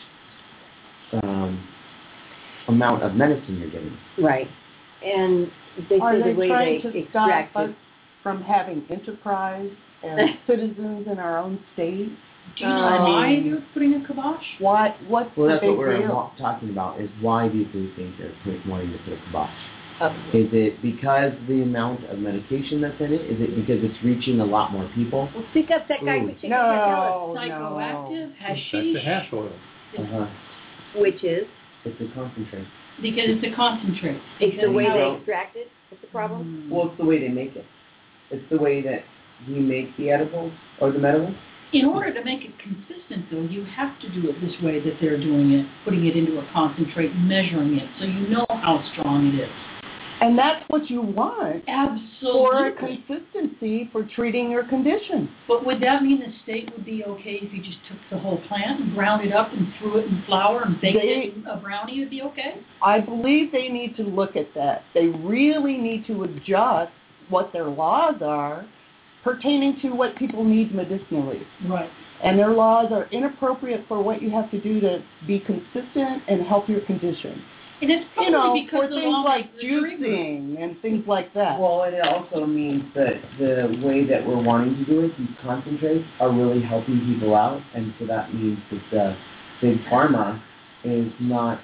Speaker 3: um, amount of medicine you're getting.
Speaker 2: Right. And they
Speaker 4: Are
Speaker 2: say
Speaker 4: they
Speaker 2: the way
Speaker 4: trying
Speaker 2: they
Speaker 4: to
Speaker 2: extract
Speaker 4: stop
Speaker 2: it.
Speaker 4: us from having enterprise as citizens in our own state?
Speaker 15: Do you know
Speaker 4: I
Speaker 15: why
Speaker 4: mean,
Speaker 15: they're putting a kibosh?
Speaker 4: What, what's
Speaker 3: Well,
Speaker 4: the
Speaker 3: that's
Speaker 4: big
Speaker 3: what we're
Speaker 4: deal?
Speaker 3: talking about is why do you think they're put- wanting to put a kibosh?
Speaker 2: Oh.
Speaker 3: Is it because the amount of medication that's in it? Is it because it's reaching a lot more people?
Speaker 2: Well, speak up, that guy.
Speaker 3: Ooh.
Speaker 2: With chicken
Speaker 4: No,
Speaker 15: Psychoactive,
Speaker 4: no.
Speaker 15: hashish.
Speaker 6: That's the hash oil.
Speaker 3: Uh-huh.
Speaker 2: Which is?
Speaker 3: It's a concentrate.
Speaker 15: Because it's a concentrate.
Speaker 2: It's the
Speaker 15: Because
Speaker 2: way
Speaker 15: how-
Speaker 2: they extract it. That's the problem.
Speaker 3: Well, it's the way they make it. It's the way that you make the edibles or the medibles.
Speaker 15: In order to make it consistent, though, you have to do it this way that they're doing it, putting it into a concentrate, measuring it, so you know how strong it is.
Speaker 4: And that's what you want
Speaker 15: Absolutely.
Speaker 4: for a consistency for treating your condition.
Speaker 15: But would that mean the state would be okay if you just took the whole plant and ground it up and threw it in flour and baked
Speaker 4: They-
Speaker 15: it in a brownie? Would be okay?
Speaker 4: I believe they need to look at that. They really need to adjust what their laws are pertaining to what people need medicinally.
Speaker 15: Right.
Speaker 4: And their laws are inappropriate for what you have to do to be consistent and help your condition.
Speaker 15: And it's probably
Speaker 4: You know,
Speaker 15: because
Speaker 4: for
Speaker 15: the
Speaker 4: things
Speaker 15: law
Speaker 4: like
Speaker 15: makes the trigger.
Speaker 4: juicing and things like that.
Speaker 3: Well, and it also means that the way that we're wanting to do it, these concentrates, are really helping people out, and so that means that the big pharma is not...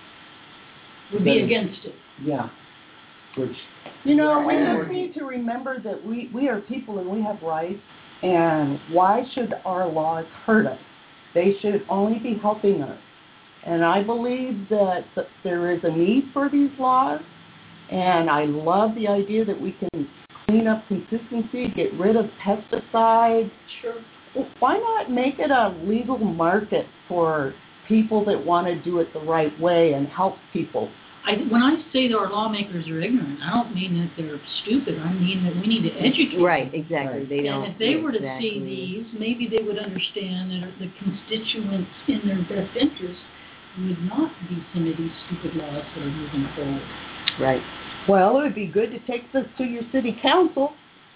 Speaker 15: Would be against it.
Speaker 3: Yeah. Which...
Speaker 4: You know, we
Speaker 3: Yeah.
Speaker 4: just need to remember that we, we are people and we have rights, and why should our laws hurt us? They should only be helping us. And I believe that th- there is a need for these laws, and I love the idea that we can clean up consistency, get rid of pesticides.
Speaker 15: Sure.
Speaker 4: Well, why not make it a legal market for people that want to do it the right way and help people?
Speaker 15: I, when I say that our lawmakers are ignorant, I don't mean that they're stupid. I mean that we need to educate
Speaker 2: Right,
Speaker 15: them.
Speaker 2: exactly. They don't.
Speaker 15: And if they were to
Speaker 2: exactly.
Speaker 15: see these, maybe they would understand that the constituents in their best interest would not be some of these stupid laws that are moving forward.
Speaker 2: Right.
Speaker 4: Well, it would be good to take this to your city council.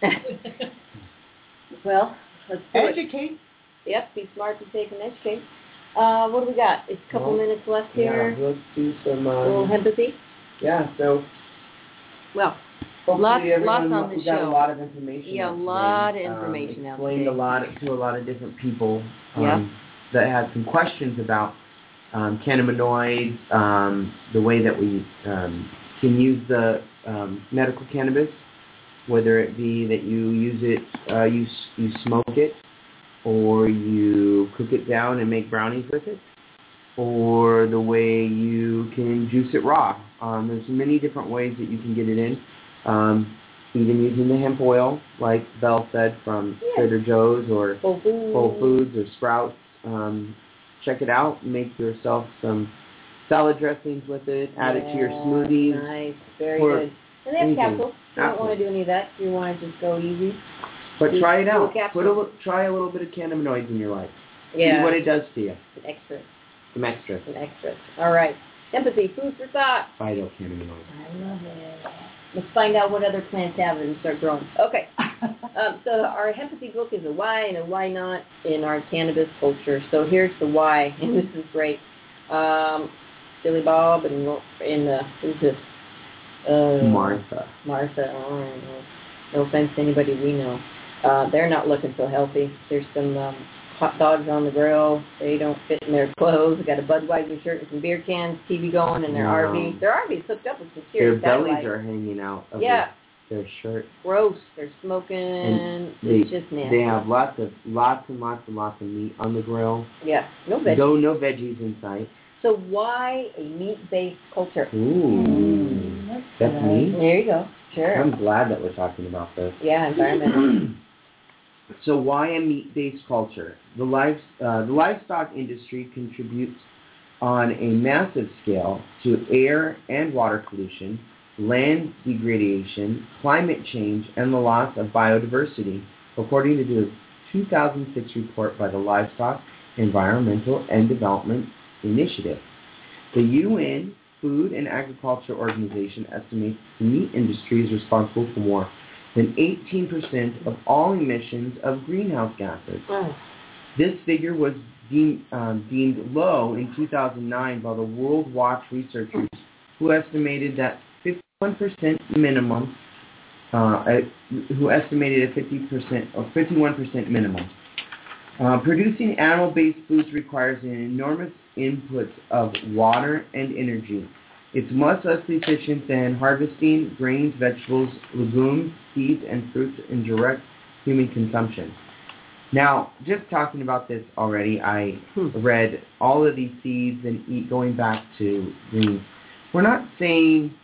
Speaker 2: Well, let's do it.
Speaker 4: Educate.
Speaker 2: Yep, be smart, be safe, and educate. Uh, what do we got? It's a couple
Speaker 3: Well,
Speaker 2: minutes left
Speaker 3: Yeah,
Speaker 2: here.
Speaker 3: let's do some...
Speaker 2: A little
Speaker 3: Um,
Speaker 2: empathy.
Speaker 3: yeah, so...
Speaker 2: Well,
Speaker 3: Hopefully
Speaker 2: lots,
Speaker 3: everyone,
Speaker 2: lots on the
Speaker 3: we got
Speaker 2: show.
Speaker 3: a lot of information.
Speaker 2: Yeah, a
Speaker 3: out today.
Speaker 2: lot of
Speaker 3: Um,
Speaker 2: information out
Speaker 3: explained
Speaker 2: today.
Speaker 3: a lot to a lot of different people um,
Speaker 2: Yeah.
Speaker 3: that had some questions about um, cannabinoids, um, the way that we um, can use the um, medical cannabis, whether it be that you use it, uh, you s- you smoke it, or you cook it down and make brownies with it, or the way you can juice it raw. Um, there's many different ways that you can get it in. Um, even using the hemp oil, like Belle said, from
Speaker 2: Yeah.
Speaker 3: Trader Joe's or
Speaker 2: Whole Foods.
Speaker 3: Whole Foods or Sprouts. Um, check it out. Make yourself some salad dressings with it. Add it to your
Speaker 2: Yeah,
Speaker 3: smoothies.
Speaker 2: Nice, very
Speaker 3: or
Speaker 2: good. And they have
Speaker 3: anything.
Speaker 2: capsules. You don't want
Speaker 3: Capsules.
Speaker 2: to do any of that. You want to just go easy.
Speaker 3: But
Speaker 2: Just
Speaker 3: try it
Speaker 2: do a
Speaker 3: out.
Speaker 2: capsule.
Speaker 3: Put a, li- try a little bit of cannabinoids in your life.
Speaker 2: Yeah.
Speaker 3: See what it does to you.
Speaker 2: Some extras.
Speaker 3: Some extra
Speaker 2: Some extras. All right. Empathy, food for thought.
Speaker 3: phytocannabinoids.
Speaker 2: I love it. Let's find out what other plants have it and start growing. Okay. um, so our empathy book is a why and a why not in our cannabis culture. So here's the why, and this is great. Um, Billy Bob and in uh, who's this? Uh,
Speaker 3: Martha.
Speaker 2: Martha. Oh, no. No offense to anybody we know. Uh, they're not looking so healthy. There's some um, hot dogs on the grill. They don't fit in their clothes. They got a Budweiser shirt and some beer cans, T V going, and their
Speaker 3: No.
Speaker 2: R V. Their R V's hooked up with some
Speaker 3: Their
Speaker 2: serious
Speaker 3: bellies
Speaker 2: satellite.
Speaker 3: are hanging out of
Speaker 2: Yeah.
Speaker 3: their, their shirt.
Speaker 2: Gross. They're smoking.
Speaker 3: And
Speaker 2: it's
Speaker 3: they,
Speaker 2: just nasty.
Speaker 3: they have lots of lots and lots and lots of meat on the grill.
Speaker 2: Yeah. No veggies.
Speaker 3: No, no veggies in sight.
Speaker 2: So why a meat-based culture?
Speaker 3: Ooh, that's me.
Speaker 2: There you go. Sure.
Speaker 3: I'm glad that we're talking about this.
Speaker 2: Yeah, environmental.
Speaker 3: So why a meat-based culture? The live, uh, the livestock industry contributes on a massive scale to air and water pollution, land degradation, climate change, and the loss of biodiversity, according to the two thousand six report by the Livestock Environmental and Development Initiative. The U N Food and Agriculture Organization estimates the meat industry is responsible for more than eighteen percent of all emissions of greenhouse gases.
Speaker 2: Oh.
Speaker 3: This figure was deemed, um, deemed low in two thousand nine by the World Watch researchers, who estimated that fifty-one percent minimum, uh, who estimated a fifty percent or fifty-one percent minimum. Uh, producing animal-based foods requires an enormous input of water and energy. It's much less efficient than harvesting grains, vegetables, legumes, seeds, and fruits in direct human consumption. Now, just talking about this already, I read all of these seeds and eat, going back to greens. We're not saying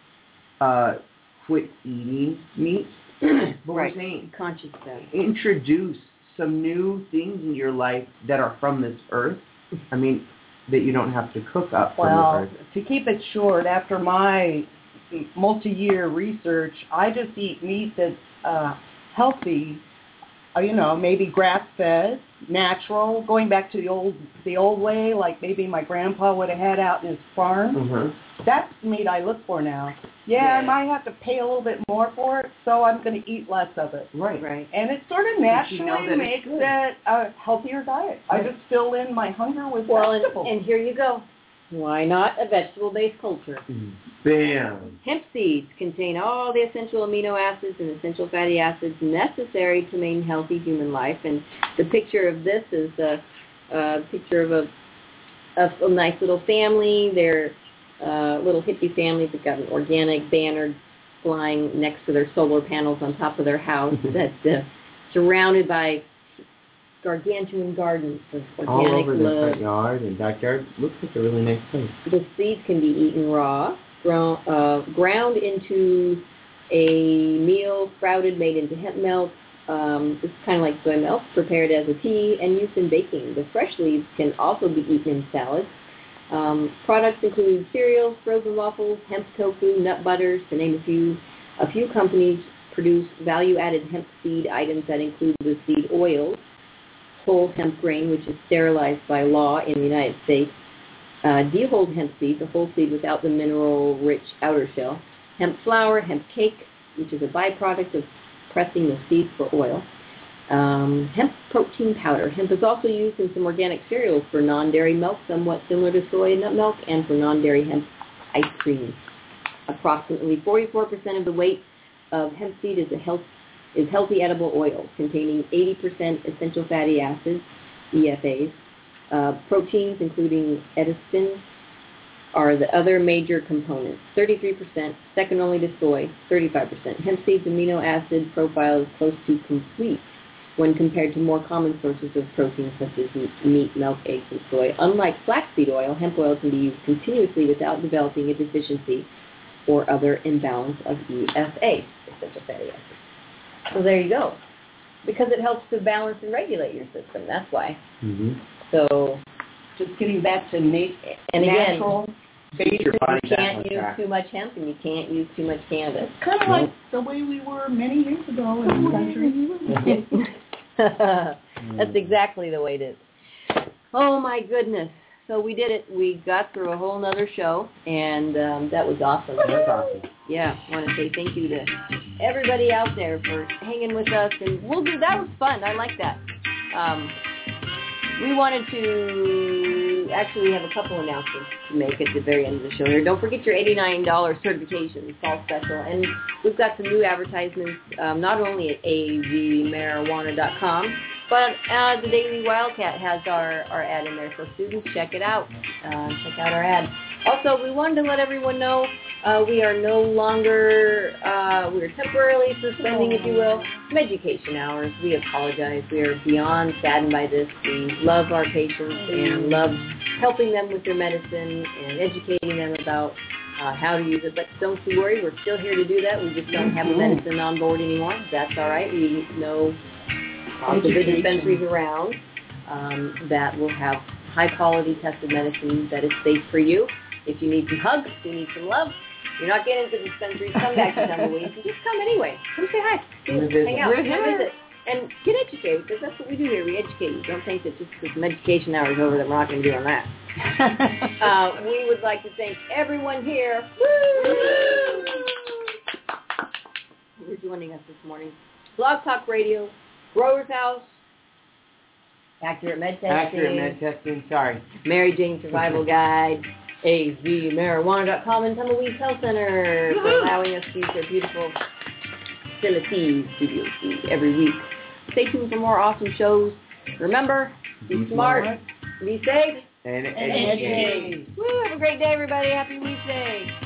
Speaker 3: uh, quit eating meat, but
Speaker 2: right.
Speaker 3: we're saying
Speaker 2: conscious then.
Speaker 3: Introduce some new things in your life that are from this earth. I mean, that you don't have to cook up from
Speaker 4: well,
Speaker 3: the earth.
Speaker 4: To keep it short, after my multi-year research, I just eat meat that's uh, healthy, uh, you know, maybe grass-fed, natural, going back to the old the old way, like maybe my grandpa would have had out in his farm.
Speaker 3: Mm-hmm.
Speaker 4: That's the meat I look for now. Yeah,
Speaker 3: Yeah.
Speaker 4: I might have to pay a little bit more for it, so I'm going to eat less of it.
Speaker 3: Right.
Speaker 2: Right.
Speaker 4: And it sort of
Speaker 3: But you
Speaker 4: naturally
Speaker 3: know that
Speaker 4: makes
Speaker 3: it's good.
Speaker 4: it a healthier diet. I
Speaker 3: Right.
Speaker 4: just fill in my hunger with
Speaker 2: Well, and,
Speaker 4: vegetables.
Speaker 2: and here you go. Why not a vegetable-based culture?
Speaker 3: Bam.
Speaker 2: Hemp seeds contain all the essential amino acids and essential fatty acids necessary to maintain healthy human life. And the picture of this is a, a picture of a, a, a nice little family. They're a little hippie family. They've got an organic banner flying next to their solar panels on top of their house that's uh, surrounded by gargantuan gardens of organic
Speaker 3: All over the
Speaker 2: love.
Speaker 3: front yard and backyard. Looks like a really nice place.
Speaker 2: The seeds can be eaten raw, ground, uh, ground into a meal, sprouted, made into hemp milk. Um, it's kind of like soy milk, prepared as a tea, and used in baking. The fresh leaves can also be eaten in salads. Um, products include cereals, frozen waffles, hemp tofu, nut butters, to name a few. A few companies produce value-added hemp seed items that include the seed oils, whole hemp grain, which is sterilized by law in the United States, uh, dehulled hemp seed, the whole seed without the mineral-rich outer shell, hemp flour, hemp cake, which is a byproduct of pressing the seed for oil, um, hemp protein powder. Hemp is also used in some organic cereals for non-dairy milk, somewhat similar to soy and nut milk, and for non-dairy hemp ice cream. Approximately forty-four percent of the weight of hemp seed is a health is healthy edible oil, containing eighty percent essential fatty acids, E F As. Uh, proteins, including edestins, are the other major components, thirty-three percent, second only to soy, thirty-five percent. Hemp seed's amino acid profile is close to complete when compared to more common sources of protein such as meat, milk, eggs, and soy. Unlike flaxseed oil, hemp oil can be used continuously without developing a deficiency or other imbalance of E F A, essential fatty acids. So there you go. Because it helps to balance and regulate your system. That's why.
Speaker 3: Mm-hmm.
Speaker 2: So,
Speaker 4: just getting back to nat-
Speaker 2: and
Speaker 4: natural,
Speaker 2: again,
Speaker 4: basic.
Speaker 2: you can't use too much hemp and you can't use too much cannabis.
Speaker 4: Kind of like the way we were many years ago in this country.
Speaker 2: That's exactly the way it is. Oh my goodness. So we did it. We got through a whole nother show, and um, that was awesome.
Speaker 3: That was awesome.
Speaker 2: Yeah, I want to say thank you to everybody out there for hanging with us, and we'll do. That was fun. I like that. Um, we wanted to actually have a couple announcements to make at the very end of the show here. Don't forget your eighty-nine dollars certification, fall special, and we've got some new advertisements, um, not only at a v marijuana dot com. But uh, the Daily Wildcat has our, our ad in there, so students, check it out. Uh, check out our ad. Also, we wanted to let everyone know uh, we are no longer, uh, we are temporarily suspending, if you will, some education hours. We apologize. We are beyond saddened by this. We love our patients and love helping them with their medicine and educating them about uh, how to use it. But don't you worry, we're still here to do that. We just don't have the medicine on board anymore. That's all right. We know lots of the dispensaries around um, that will have high-quality tested medicine that is safe for you. If you need some hugs, if you need some love, you're not getting into the dispensaries, come back to Tumbleweeds and just come anyway. Come say hi. Come hang out. Come visit. And get educated, because that's what we do here. We educate you. Don't think that just because some education hours over that we're not going to be on that. uh, we would like to thank everyone here for joining us this morning. Blog Talk Radio, Grower's House, Accurate Med Testing.
Speaker 3: Accurate Med Testing, sorry.
Speaker 2: Mary Jane Survival Guide. A Z marijuana dot com and Tumbleweeds Health Center for allowing us to use their beautiful facilities studio every week. Stay tuned for more awesome shows. Remember, be, be smart, smart, be safe,
Speaker 3: and,
Speaker 2: and educate. Woo, have a great day, everybody. Happy Weekday.